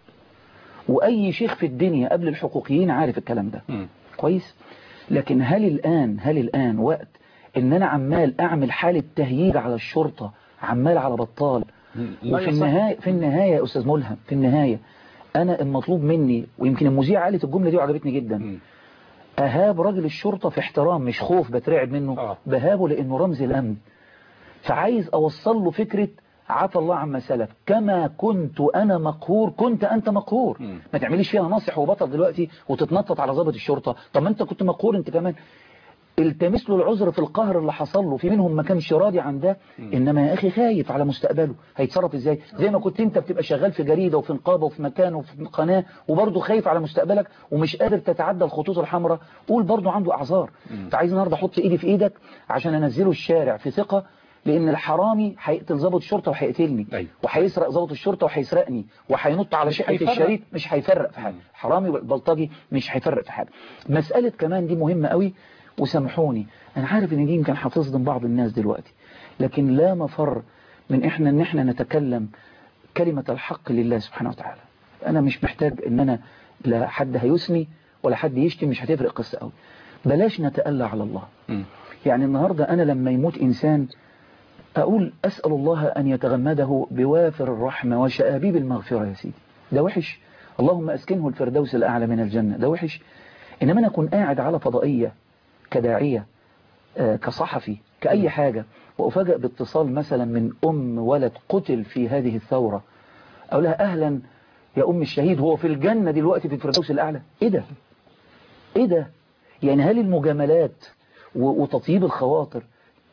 واي شيخ في الدنيا قبل الحقوقيين عارف الكلام ده م. كويس. لكن هل الآن هل الآن وقت ان انا عمال اعمل حالة تهييج على الشرطة عمال على بطال؟ وفي النهاية في النهاية يا استاذ ملهم، في النهاية انا المطلوب مني، ويمكن المذيع قالت الجملة دي وعجبتني جدا، م. اهاب راجل الشرطة في احترام مش خوف بترعب منه، آه. بهابه لانه رمز الامن. فعايز اوصل له فكرة عفى الله عما سلف، كما كنت انا مقهور كنت انت مقهور. م. ما تعمليش فيها ناصح وبطل دلوقتي وتتنطط على ضابط الشرطة. طب ما انت كنت مقهور انت كمان، التمس له العذر في القهر اللي حصل له. في منهم ما كانش راضي عن ده، انما يا اخي خايف على مستقبله هيتصرف ازاي. زي ما كنت انت بتبقى شغال في جريدة وفي نقابة وفي مكان وفي قناة وبرضه خايف على مستقبلك ومش قادر تتعدى الخطوط الحمراء، قول برضه عنده اعذار. فعايز النهارده احط ايدي في ايدك عشان انزله الشارع في ثقة، لان الحرامي هيقتل ضابط الشرطه وهيقتلني، أيوة. وهيسرق ضابط الشرطه وهيسرقني، وهينط على شقه الشريط، مش هيفرق في حاجه. حرامي والبلطجي مش هيفرق في حاجه. مساله كمان دي مهمه قوي، وسامحوني انا عارف ان دي يمكن هتصدم بعض الناس دلوقتي، لكن لا مفر من احنا ان احنا نتكلم كلمه الحق لله سبحانه وتعالى. انا مش محتاج ان انا لا حد هيثني ولا حد يشتم، مش هتفرق قصه قوي. بلاش نتألى على الله. م. يعني النهارده انا لما يموت انسان أقول أسأل الله أن يتغمده بوافر الرحمة وشآبيب المغفرة يا سيدي، ده وحش؟ اللهم أسكنه الفردوس الأعلى من الجنة، ده وحش؟ إنما أنا أكون قاعد على فضائية كداعية آه كصحفي كأي حاجة، وأفاجأ باتصال مثلا من أم ولد قتل في هذه الثورة، أقول لها أهلا يا أم الشهيد، هو في الجنة دلوقتي في الفردوس الأعلى. إيه ده؟ إيه ده؟ يعني هل المجاملات وتطيب الخواطر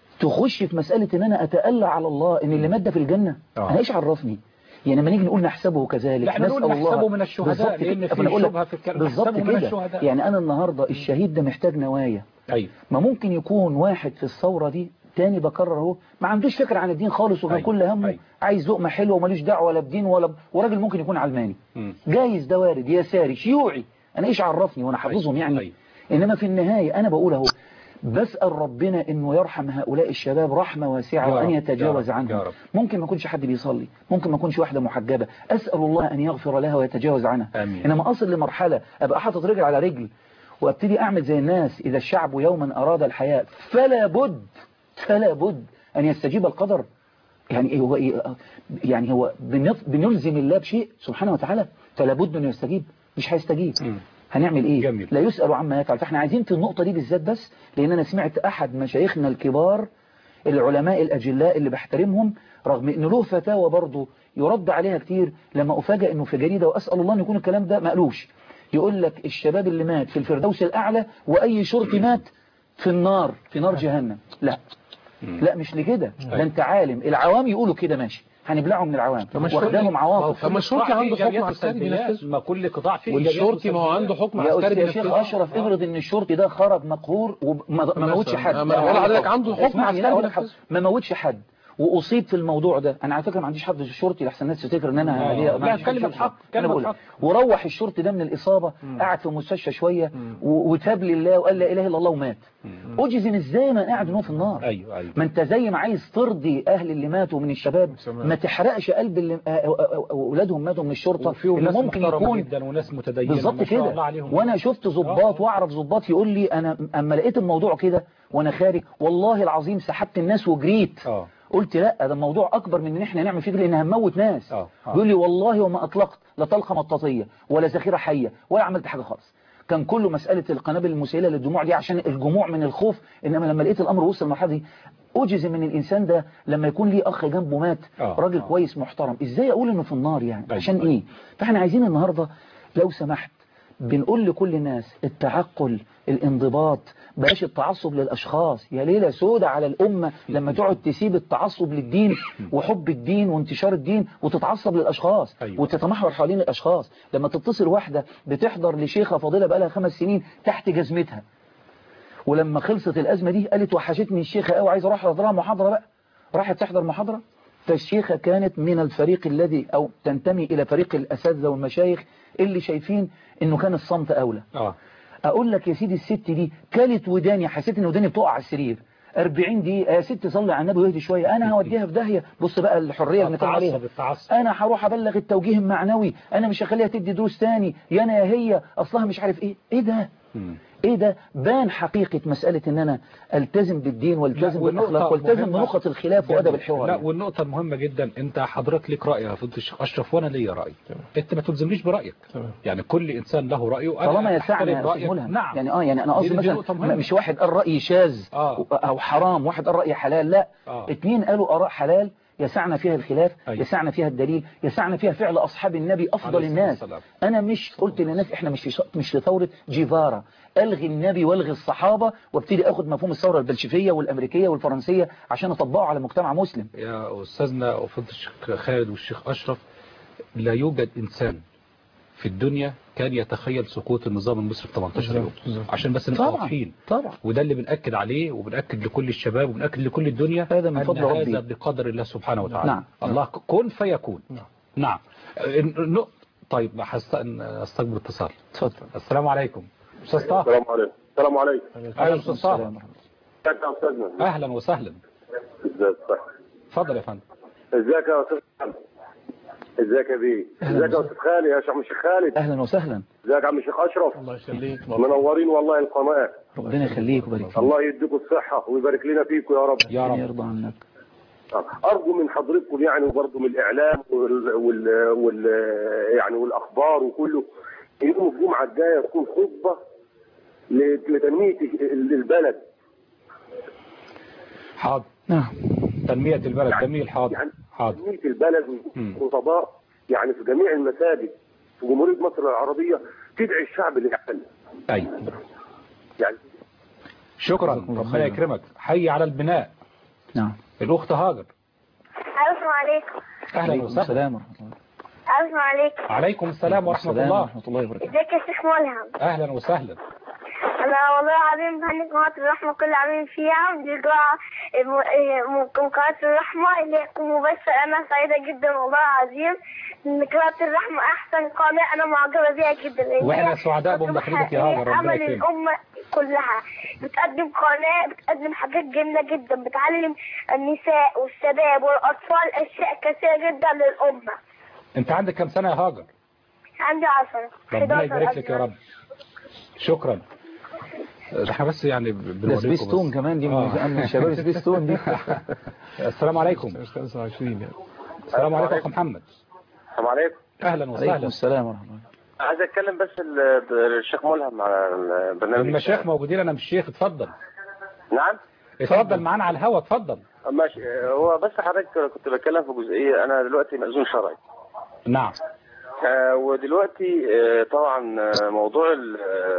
تخش في مسألة ان انا اتألى على الله ان اللي مات ده في الجنة؟ أوه. انا ايش عرفني؟ يعني لما نيجي نقول نحسبه كذلك، لا نقول نحسبه من الشهداء لان في شبهة في الكلام، بالظبط كده. يعني انا النهاردة الشهيد ده محتاج نوايا. أيوة. ما ممكن يكون واحد في الثورة دي تاني بكرر اهو ما عندوش فكرة عن الدين خالص، وكان كل همه عايز لقمة حلوة وماليش دعوة ولا بدين ولا ب... وراجل ممكن يكون علماني جايز، ده وارد، يساري، شيوعي، انا ايش عرفني وانا حافظهم يعني. انما في النهاية انا بقول اهو بسأل ربنا انه يرحم هؤلاء الشباب رحمة واسعة وان يتجاوز عنهم. ممكن ما يكونش حد بيصلي، ممكن ما يكونش واحدة محجبة، اسأل الله ان يغفر لها ويتجاوز عنها. آمين. انما اصل لمرحلة ابقى حاطط رجل على رجل وابتدي اعمل زي الناس، اذا الشعب يوما اراد الحياة فلا بد فلا بد ان يستجيب القدر. يعني هو يعني هو بنلزم الله بشيء سبحانه وتعالى، فلا بد انه يستجيب، مش هيستجيب هنعمل ايه؟ جميل. لا يسأل عما يفعل. فاحنا عايزين في النقطة دي بالذات بس، لان انا سمعت احد مشايخنا الكبار العلماء الاجلاء اللي بحترمهم رغم ان له فتاوى برضه يرد عليها كتير، لما افاجئ انه في جريدة، واسأل الله ان يكون الكلام ده مقلوش، يقول لك الشباب اللي مات في الفردوس الاعلى واي شرطي مات في النار، في نار جهنم. لا لا مش لكده، ده انت عالم، العوام يقولوا كده ماشي، هنبلعهم من العوام واخدهم عواطف. طب ما الشرطي عنده حكم عسكري بينفذ، ما كل قطاع فيه والشرطي ما هو عنده حكم عسكري بينفذ. يا شيخ اشرف افرض ان الشرطي ده خرج مقهور وما موتش حد، ولا حضرتك عنده حكم عسكري ما موتش حد واصيب في الموضوع ده. انا على فكره ما عنديش حد شرطي لحسن الناس تفتكر ان انا ليا، لا كلمه حق كلمه حق. وروح الشرطي ده من الاصابه قعد في المستشفى شويه وتاب لله وقال لا اله الا الله ومات. اجزم ازاي ما قاعد انه في النار؟ ايوه ايوه. ما انت زي ما عايز ترضي اهل اللي ماتوا من الشباب ما تحرقش قلب اللي اولادهم ماتوا من الشرطه اللي ممكن يكون جدا وناس متدينه بالظبط كده. وانا شفت ضباط واعرف ضباط يقول لي انا اما لقيت الموضوع كده وانا خارج والله العظيم سحبت الناس وجريت. أوه. قلت لا ده الموضوع اكبر من ان احنا نعمل فيه لان هنموت ناس. أوه. أوه. يقول لي والله وما اطلقت لا طلقه مطاطيه ولا ذخيره حيه ولا عملت حاجه خالص، كان كله مسألة القنابل المسيلة للدموع دي عشان الجموع من الخوف. إنما لما لقيت الأمر وصل المرحلة دي أجزم من الإنسان ده لما يكون ليه أخ جنبه مات راجل أوه. كويس محترم، إزاي أقول إنه في النار يعني؟ أوه. عشان إيه؟ فإحنا عايزين النهاردة لو سمحت بنقول لكل الناس التعقل، الانضباط، بلاش التعصب للأشخاص. يا ليلة سودة على الأمة لما تقعد تسيب التعصب للدين وحب الدين وانتشار الدين وتتعصب للأشخاص. أيوة. وتتمحور حوالين الأشخاص. لما تتصل واحدة بتحضر لشيخة فاضلة بقالها خمس سنين تحت جزمتها، ولما خلصت الأزمة دي قالت وحشتني الشيخة قوي عايز أروح أحضرها محاضرة بقى، راحت تحضر محاضرة، فالشيخة كانت من الفريق الذي أو تنتمي إلى فريق الأساتذة والمشايخ اللي شايفين إنه كان الصمت أولى. آه. أقول لك يا سيدي الست دي كلت وداني، حسيت إن وداني بتقع على السرير أربعين دقيقة. يا ست صلي على النبي ويهدي شوية، أنا هوديها في داهية. بص بقى الحرية اللي بنتكلم عليها، أنا هروح أبلغ التوجيه المعنوي، أنا مش هخليها تدي دروس تاني، يا أنا يا هي أصلها مش عارف إيه. إيه ده؟ ايه ده؟ بان حقيقة مسألة ان انا التزم بالدين والتزم بالاخلاق والتزم بنقط الخلاف وادب الحوار. لا والنقطة المهمة جدا، انت حضرتك ليك رأي يا فضيلة الشيخ اشرف وانا ليا رأي، انت ما تلزمنيش برأيك. طبعا. يعني كل انسان له رأيه، طالما يسعني يا نعم. يعني اه يعني انا قصدي مثلا مش واحد قال رأي شاذ آه. او حرام، واحد قال رأي حلال، لا آه. اتنين قالوا آراء حلال يسعنا فيها الخلاف. أيوة. يسعنا فيها الدليل، يسعنا فيها فعل أصحاب النبي أفضل الناس. السلام. أنا مش قلت للناس إحنا مش في مش في ثورة جيفارا ألغي النبي والغي الصحابة وابتدي أخذ مفهوم الثورة البلشفية والأمريكية والفرنسية عشان أطبقه على مجتمع مسلم. يا أستاذنا وفضل الشيخ خالد والشيخ أشرف، لا يوجد إنسان في الدنيا كان يتخيل سقوط النظام المصري في ثمانية عشر يوم، عشان بس نبقى واضحين. طبعا وده اللي بنأكد عليه وبنأكد لكل الشباب وبنأكد لكل الدنيا، هذا من فضل ربي، هذا بقدر الله سبحانه وتعالى. نعم. الله كن فيكون. نعم, نعم. طيب استقبل اتصال. اتفضل. السلام عليكم استاذ طه. السلام عليكم. السلام عليكم. اهلا استاذ طه. اهلا وسهلا. ازيك؟ اتفضل يا فندم. ازيك يا استاذ؟ ازيك يا بيه؟ ازيك يا استاذ خالد يا شيخ الشيخ خالد؟ اهلا وسهلا. ازيك يا عم الشيخ اشرف؟ الله يخليك. منورين والله القناه. ربنا يخليك ويبارك فيك. الله يديكم الصحه ويبارك لنا فيكم يا رب. يا رب يرضى عنك. ارجو من حضرتكم يعني وبرضه من الاعلام وال, وال... وال يعني والاخبار وكله يوم الجمعه الجايه تكون خطبه لتنميه البلد. حاضر. نعم. تنميه البلد جميل. حاضر. يعني حاضر. تنميه البلد وخطباء يعني في جميع المساجد في جمهوريه مصر العربيه تدعي الشعب للعمل. ايوه. يعني شكرا ربنا يكرمك. حي على البناء. نعم. الاخت هاجر. السلام عليكم. اهلا وسهلا. السلام ورحمه الله. السلام عليكم. عليكم السلام ورحمه الله. ورحمه الله وبركاته. ازيك يا شيخ ملهم؟ اهلا وسهلا. انا انا والله العظيم بهني قناة الرحمة كل عاملين فيها، ودي دعاء م- قناة الرحمة اللي تكون مباشرة. انا سعيدة جدا والله العظيم ان قناة الرحمة احسن قناة، انا معجبة بيها جدا لأن واحنا هي سعداء بمداخلتك يا هاجر، ربنا امل يكرمك. الامة كلها. بتقدم قناة بتقدم حاجات جميلة جدا، بتعلم النساء والشباب والاطفال اشياء كثيرة جدا للامة. انت عندك كم سنة يا هاجر؟ عندي عشرة. ربنا يبارك لك يا رب. شكرا. احنا بس يعني بنوريكم ده سبيستون كمان دي من شباب سبيستون دي. السلام عليكم. خمسة وعشرين يعني. السلام عليكم يا اخو محمد. السلام عليكم. اهلا وسهلا. عليكم السلام ورحمة الله. عايز اتكلم بس ال- الشيخ ملهم على البرنامج. المشايخ موجودين، انا مش شيخ، اتفضل. نعم. اتفضل معانا على الهوا، اتفضل. ماشي. هو بس حضرتك كنت بتكلم في جزئيه، انا دلوقتي مأذون شرعي. نعم. آه ودلوقتي آه طبعا آه، موضوع ال-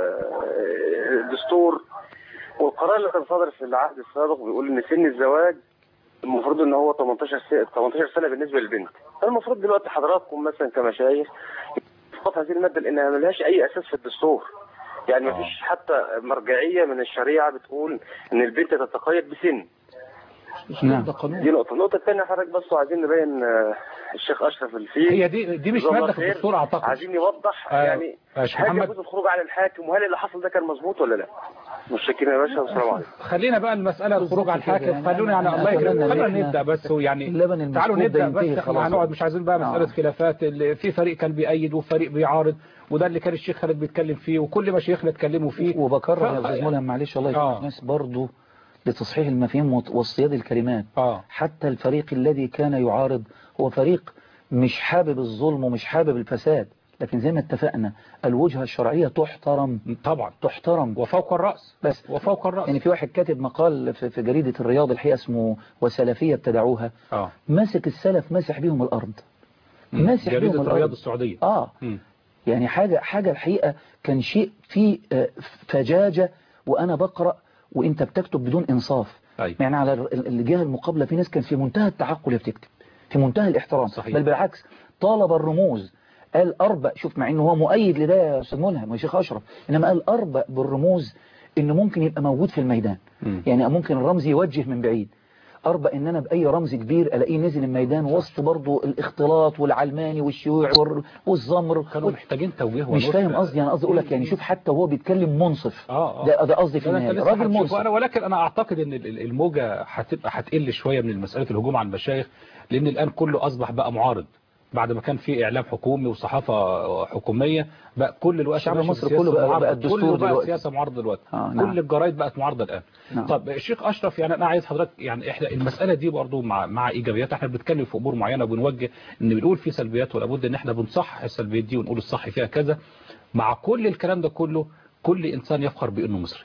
آه، الدستور والقرار اللي كان صادر في العهد السابق بيقول ان سن الزواج المفروض ان هو تمنتاشر سنة تمنتاشر سنة بالنسبه للبنت. المفروض دلوقتي حضراتكم مثلا كمشايخ تسقط هذه الماده لانها ملهاش اي اساس في الدستور. يعني ما فيش حتى مرجعيه من الشريعه بتقول ان البنت تتقيد بسن. نعم. دي نقطه. النقطه الثانيه حضرتك بس عايزين نبين آه، الشيخ اشرف الفيل. هي دي دي مش جزاه الله ماده في خير. الدستور اعتقد. عايزين يوضح آه، يعني يا شيخ هل محمد. يجوز الخروج على الحاكم وهل اللي حصل ده كان مظبوط ولا لا؟ متشكرين يا باشا والسلام عليكم. خلينا بقى المسألة الخروج على الحاكم، يعني خلونا يعني أنا الله يكرمك، أتمنى إن خلينا إحنا نبدأ بس يعني اللبن تعالوا المسكوب ده نبدأ بس، ينتهي احنا خلاص. هنقعد مش عايزين بقى مسألة آه. خلافات، اللي في فريق كان بيأيد وفريق بيعارض، وده اللي كان الشيخ خالد بيتكلم فيه وكل مشايخنا اتكلموا فيه. وبكرر يا ف- استاذ ملهم معلش الله يكرمك آه. الناس برضه لتصحيح المفاهيم وت- واصطياد الكلمات. آه. حتى الفريق الذي كان يعارض هو فريق مش حابب الظلم ومش حابب الفساد، لكن زي ما اتفقنا الوجهة الشرعية تحترم طبعا تحترم وفوق الرأس بس وفوق الرأس. يعني في واحد كاتب مقال في في جريدة الرياض الحقيقة اسمه وسلفية ابتدعوها، اه ماسك السلف مسح بيهم الأرض، مسح بيهم جريدة الأرض. الرياض السعودية. اه مم. يعني حاجة حاجة الحقيقة كان شيء فيه آه، فجاجة، وأنا بقرأ وأنت بتكتب بدون إنصاف. أيوة. يعني على ال- الجهة المقابلة في ناس كان في منتهى التعقل بتكتب، في منتهى الاحترام. صحيح. بل بالعكس طالب الرموز، قال أربع، شوف مع إنه هو مؤيد لده يا أستاذ ملهم يا شيخ أشرف، إنما قال أربع بالرموز إنه ممكن يبقى موجود في الميدان. مم. يعني ممكن الرمز يوجه من بعيد، أربع إن أنا بأي رمز كبير ألاقيه نزل الميدان وسط برضه الاختلاط والعلماني والشيوع وال- والزمر. كانوا محتاجين توجيه مش ونصح. فاهم قصدي، أنا قصدي أقول لك يعني شوف حتى وهو بيتكلم منصف. اه اه ده ده قصدي في ده أنت النهاية لسه راجل هتشوفه. منصف. أنا ولكن أنا أعتقد إن ال- ال- الموجة هتبقى هتقل شوية من مسألة الهجوم على المشايخ، لأن الآن كله أصبح بقى معارض. بعد ما كان في إعلام حكومي وصحافة حكومية، بقى كل الوقت الشعب ماشي المصري بسياسة كله بقى- معارضة. بقى الدستور كله بقى دلوقتي. سياسة معارضة دلوقتي. آه نعم. كل الجرايد بقت معارضة الآن. نعم. طب الشيخ أشرف، يعني أنا عايز حضرتك يعني إحنا المسألة دي برضو مع مع إيجابيات، إحنا بنتكلم في أمور معينة وبنوجه إن بنقول في سلبيات، ولا بد إن إحنا بنصحح السلبيات دي ونقول الصح فيها كذا. مع كل الكلام ده كله، كل إنسان يفخر بأنه مصري.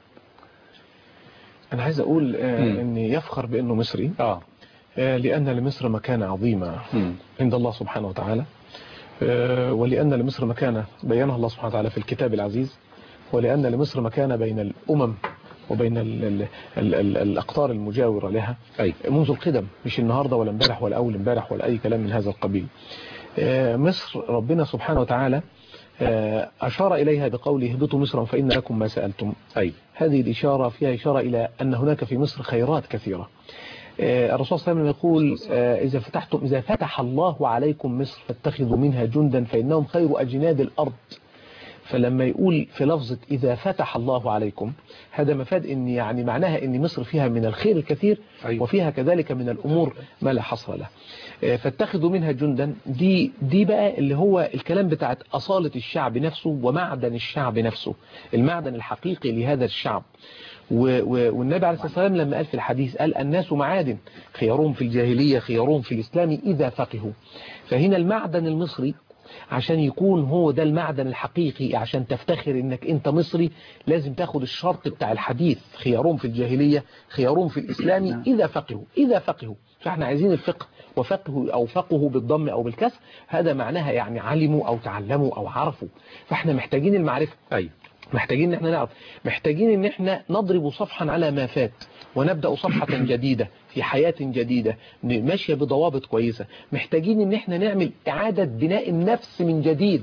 أنا عايز أقول آه مم. أن يفخر بأنه مصري آه. آه لأن لمصر مكانة عظيمة مم. عند الله سبحانه وتعالى، آه ولأن لمصر مكانة بينها الله سبحانه وتعالى في الكتاب العزيز، ولأن لمصر مكانة بين الأمم وبين ال ال ال ال الأقطار المجاورة لها أي. منذ القدم، مش النهاردة ولا امبارح ولا أول امبارح ولا أي كلام من هذا القبيل. آه مصر ربنا سبحانه وتعالى آه أشار إليها بقوله اهبطوا مصرا فإن لكم ما سألتم. أي. هذه الإشارة فيها إشارة إلى أن هناك في مصر خيرات كثيرة. آه الرسول صلى الله عليه وسلم يقول آه إذا فتحتم إذا فتح الله عليكم مصر فاتخذوا منها جندا فإنهم خير أجناد الأرض. فلما يقول في لفظة إذا فتح الله عليكم، هذا مفاد إن يعني معناها إن مصر فيها من الخير الكثير. أيوة. وفيها كذلك من الأمور ما لا حصر له. فاتخذوا منها جندا، دي دي بقى اللي هو الكلام بتاعت أصالة الشعب نفسه ومعدن الشعب نفسه، المعدن الحقيقي لهذا الشعب. والنبي عليه الصلاة والسلام لما قال في الحديث قال الناس معادن، خيارهم في الجاهلية خيارهم في الإسلام إذا فقهوا. فهنا المعدن المصري عشان يكون هو ده المعدن الحقيقي، عشان تفتخر انك انت مصري لازم تاخد الشرط بتاع الحديث، خيارهم في الجاهلية خيارهم في الإسلام إذا فقهوا إذا فقهوا. فاحنا عايزين الفقه، وفقه أو فقه بالضم أو بالكسر، هذا معناها يعني علموا أو تعلموا أو عرفوا. فاحنا محتاجين المعرفة. أي. محتاجين ان احنا نعرف، محتاجين ان احنا نضرب صفحا على ما فات ونبدأ صفحة جديدة في حياة جديدة ماشية بضوابط كويسة. محتاجين ان احنا نعمل اعادة بناء النفس من جديد،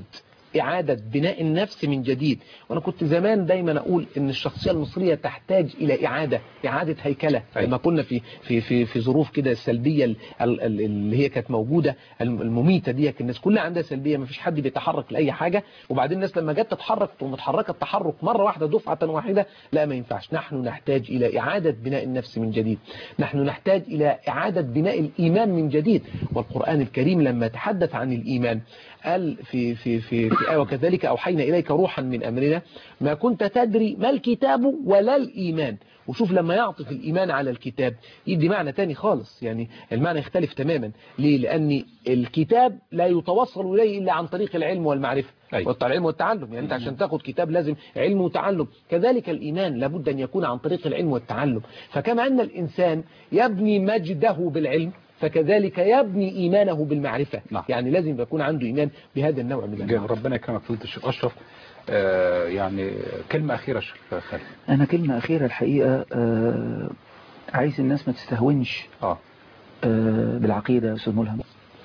إعادة بناء النفس من جديد. وأنا كنت زمان دايما أقول إن الشخصية المصرية تحتاج إلى إعادة إعادة هيكلة. لما كنا في في في في ظروف كده السلبية اللي هي كانت موجودة المميتة دي، الناس كلها عندها سلبية، ما فيش حد بيتحرك لأي حاجة، وبعدين الناس لما جت تتحرك ومتحركة التحرك مرة واحدة دفعة واحدة، لا ما ينفعش. نحن نحتاج إلى إعادة بناء النفس من جديد، نحن نحتاج إلى إعادة بناء الإيمان من جديد. والقرآن الكريم لما تحدث عن الإيمان قال في في في في آية وكذلك أوحينا إليك روحا من أمرنا ما كنت تدري ما الكتاب ولا الإيمان. وشوف لما يعطف الإيمان على الكتاب يدي معنى تاني خالص، يعني المعنى يختلف تماما. ليه؟ لأن الكتاب لا يتوصل إليه إلا عن طريق العلم والمعرفة والعلم والتعلم. يعني أنت عشان تاخد كتاب لازم علم وتعلم، كذلك الإيمان لابد أن يكون عن طريق العلم والتعلم. فكما أن الإنسان يبني مجده بالعلم فكذلك يبني إيمانه بالمعرفة. نعم. يعني لازم يكون عنده إيمان بهذا النوع من المعرفة. ربنا يكرمك فضيلة الشيخ أشرف. آه يعني كلمة أخيرة شيخ خالد. أنا كلمة أخيرة الحقيقة، آه عايز الناس ما تستهونش آه. آه بالعقيدة يا أستاذ ملهم.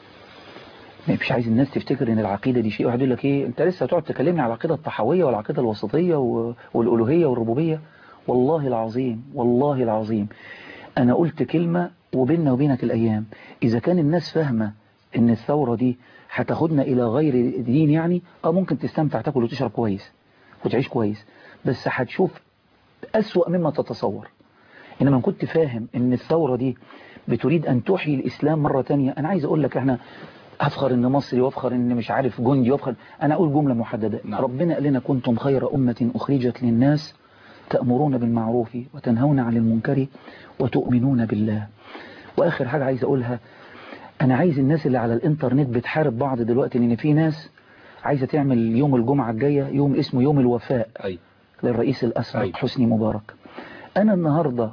مش عايز الناس تفتكر ان العقيدة دي شيء واحد يقول لك ايه انت لسه هتقعد تكلمني على العقيدة الطحاوية والعقيدة الوسطية والألوهية والربوبية. والله العظيم والله العظيم انا قلت كلمة وبيننا وبينك الأيام، إذا كان الناس فاهمة إن الثورة دي هتاخدنا إلى غير دين، يعني اه ممكن تستمتع تاكل وتشرب كويس وتعيش كويس، بس هتشوف أسوأ مما تتصور. إنما كنت فاهم إن الثورة دي بتريد أن تحيي الإسلام مرة تانية. أنا عايز أقول لك إحنا أفخر إن مصري وأفخر إن مش عارف جندي وأفخر. أنا أقول جملة محددة. نعم. ربنا قال لنا كنتم خير أمة أخرجت للناس تأمرون بالمعروف وتنهون عن المنكر وتؤمنون بالله. وآخر حاجة عايز أقولها، أنا عايز الناس اللي على الإنترنت بتحارب بعض دلوقتي، لأن في ناس عايزة تعمل يوم الجمعة الجاية يوم اسمه يوم الوفاء أي. للرئيس الأسبق أي. حسني مبارك. أنا النهاردة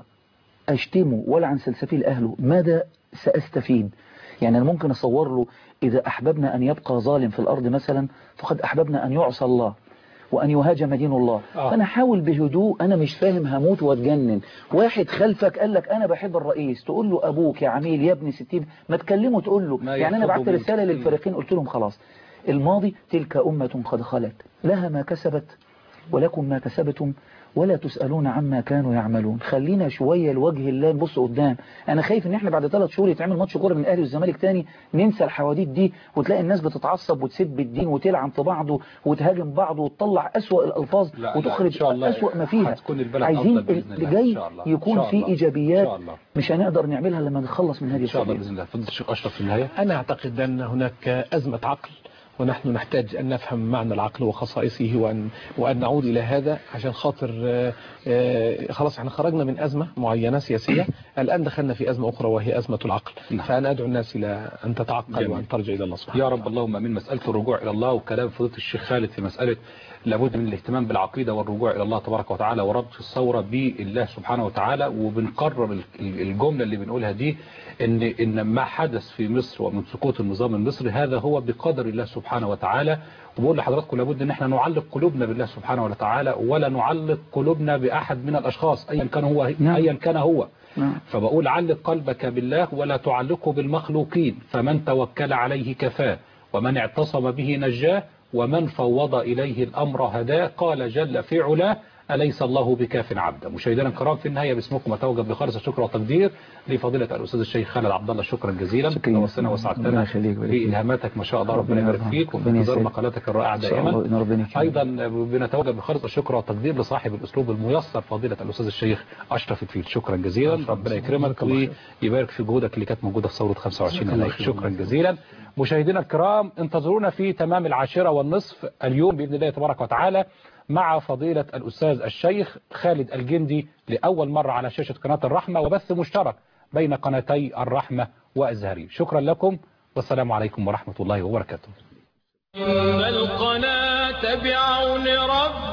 أشتمه ولا عن سلسفيل أهله ماذا سأستفيد؟ يعني أنا ممكن أصور له إذا أحببنا أن يبقى ظالم في الأرض مثلا فقد أحببنا أن يعصى الله وأن يهاجم دين الله. آه. فأنا حاول بهدوء، أنا مش فاهم هموت واتجنن. واحد خلفك قال لك أنا بحب الرئيس، تقول له أبوك يا عميل يا ابن ستين، ما تكلمه تقول له. يعني أنا بعت رسالة للفريقين قلت لهم خلاص الماضي تلك أمة قد خلت لها ما كسبت ولكم ما كسبتم ولا تسألون عما كانوا يعملون. خلينا شوية لوجه الله نبص قدام. أنا خايف إن إحنا بعد ثلاث شهور يتعمل ماتش كورة من الأهلي والزمالك تاني ننسى الحواديت دي، وتلاقي الناس بتتعصب وتسب الدين وتلعن في بعض وتهاجم بعض وتطلع أسوأ الألفاظ وتخرج أسوأ ما فيها. عايزين اللي جاي يكون في إيجابيات مش هنقدر نعملها لما نتخلص من هذه القضية. بإذن الله. فضل الشيخ أشرف في النهاية. أنا أعتقد أن هناك أزمة عقل، ونحن نحتاج أن نفهم معنى العقل وخصائصه وأن, وأن نعود إلى هذا عشان خاطر آآ آآ خلاص احنا خرجنا من أزمة معينة سياسية، الآن دخلنا في أزمة أخرى وهي أزمة العقل. نعم. فأنا أدعو الناس إلى أن تتعقل جميل. وأن ترجع إلى الله سبحانه يا رب. اللهم أمين. مسألة الرجوع إلى الله وكلام فضيلة الشيخ خالد في مسألة لابد من الاهتمام بالعقيدة والرجوع إلى الله تبارك وتعالى وربط الثورة بالله سبحانه وتعالى. وبنقرر الجملة اللي بنقولها دي إن إن ما حدث في مصر ومن سقوط النظام المصري هذا هو بقدر الله سبحانه وتعالى. وبقول لحضراتكم لابد ان احنا نعلق قلوبنا بالله سبحانه وتعالى ولا نعلق قلوبنا بأحد من الأشخاص ايا كان هو ايا كان هو. فبقول علق قلبك بالله ولا تعلقه بالمخلوقين، فمن توكل عليه كفاه ومن اعتصم به نجاه ومن فوض إليه الأمر هداه. قال جل في علاه أليس الله بكاف عبدا. مشاهدينا الكرام في النهاية باسمكم أتوجب بخالص الشكر والتقدير لفضيلة الأستاذ الشيخ خالد عبد الله. شكرا جزيلا توسنا وسعدتنا في إلهاماتك ما شاء الله. ربنا يبارك فيك وفي انتظار مقالاتك الرائعة دائما. أيضا بنتوجب بخالص الشكر والتقدير لصاحب الأسلوب الميسر فضيلة الأستاذ الشيخ أشرف الفيل. شكرا جزيلا. ربنا يكرمك ويبارك في جهودك اللي كانت موجودة في ثورة خمسة وعشرين يناير. شكرا جزيلا. مشاهدينا الكرام انتظرونا في تمام العاشرة والنصف اليوم بإذن الله تبارك وتعالى مع فضيلة الأستاذ الشيخ خالد الجندي لأول مرة على شاشة قناة الرحمة وبث مشترك بين قناتي الرحمة وأزهري. شكرا لكم والسلام عليكم ورحمة الله وبركاته. القناة بعون رب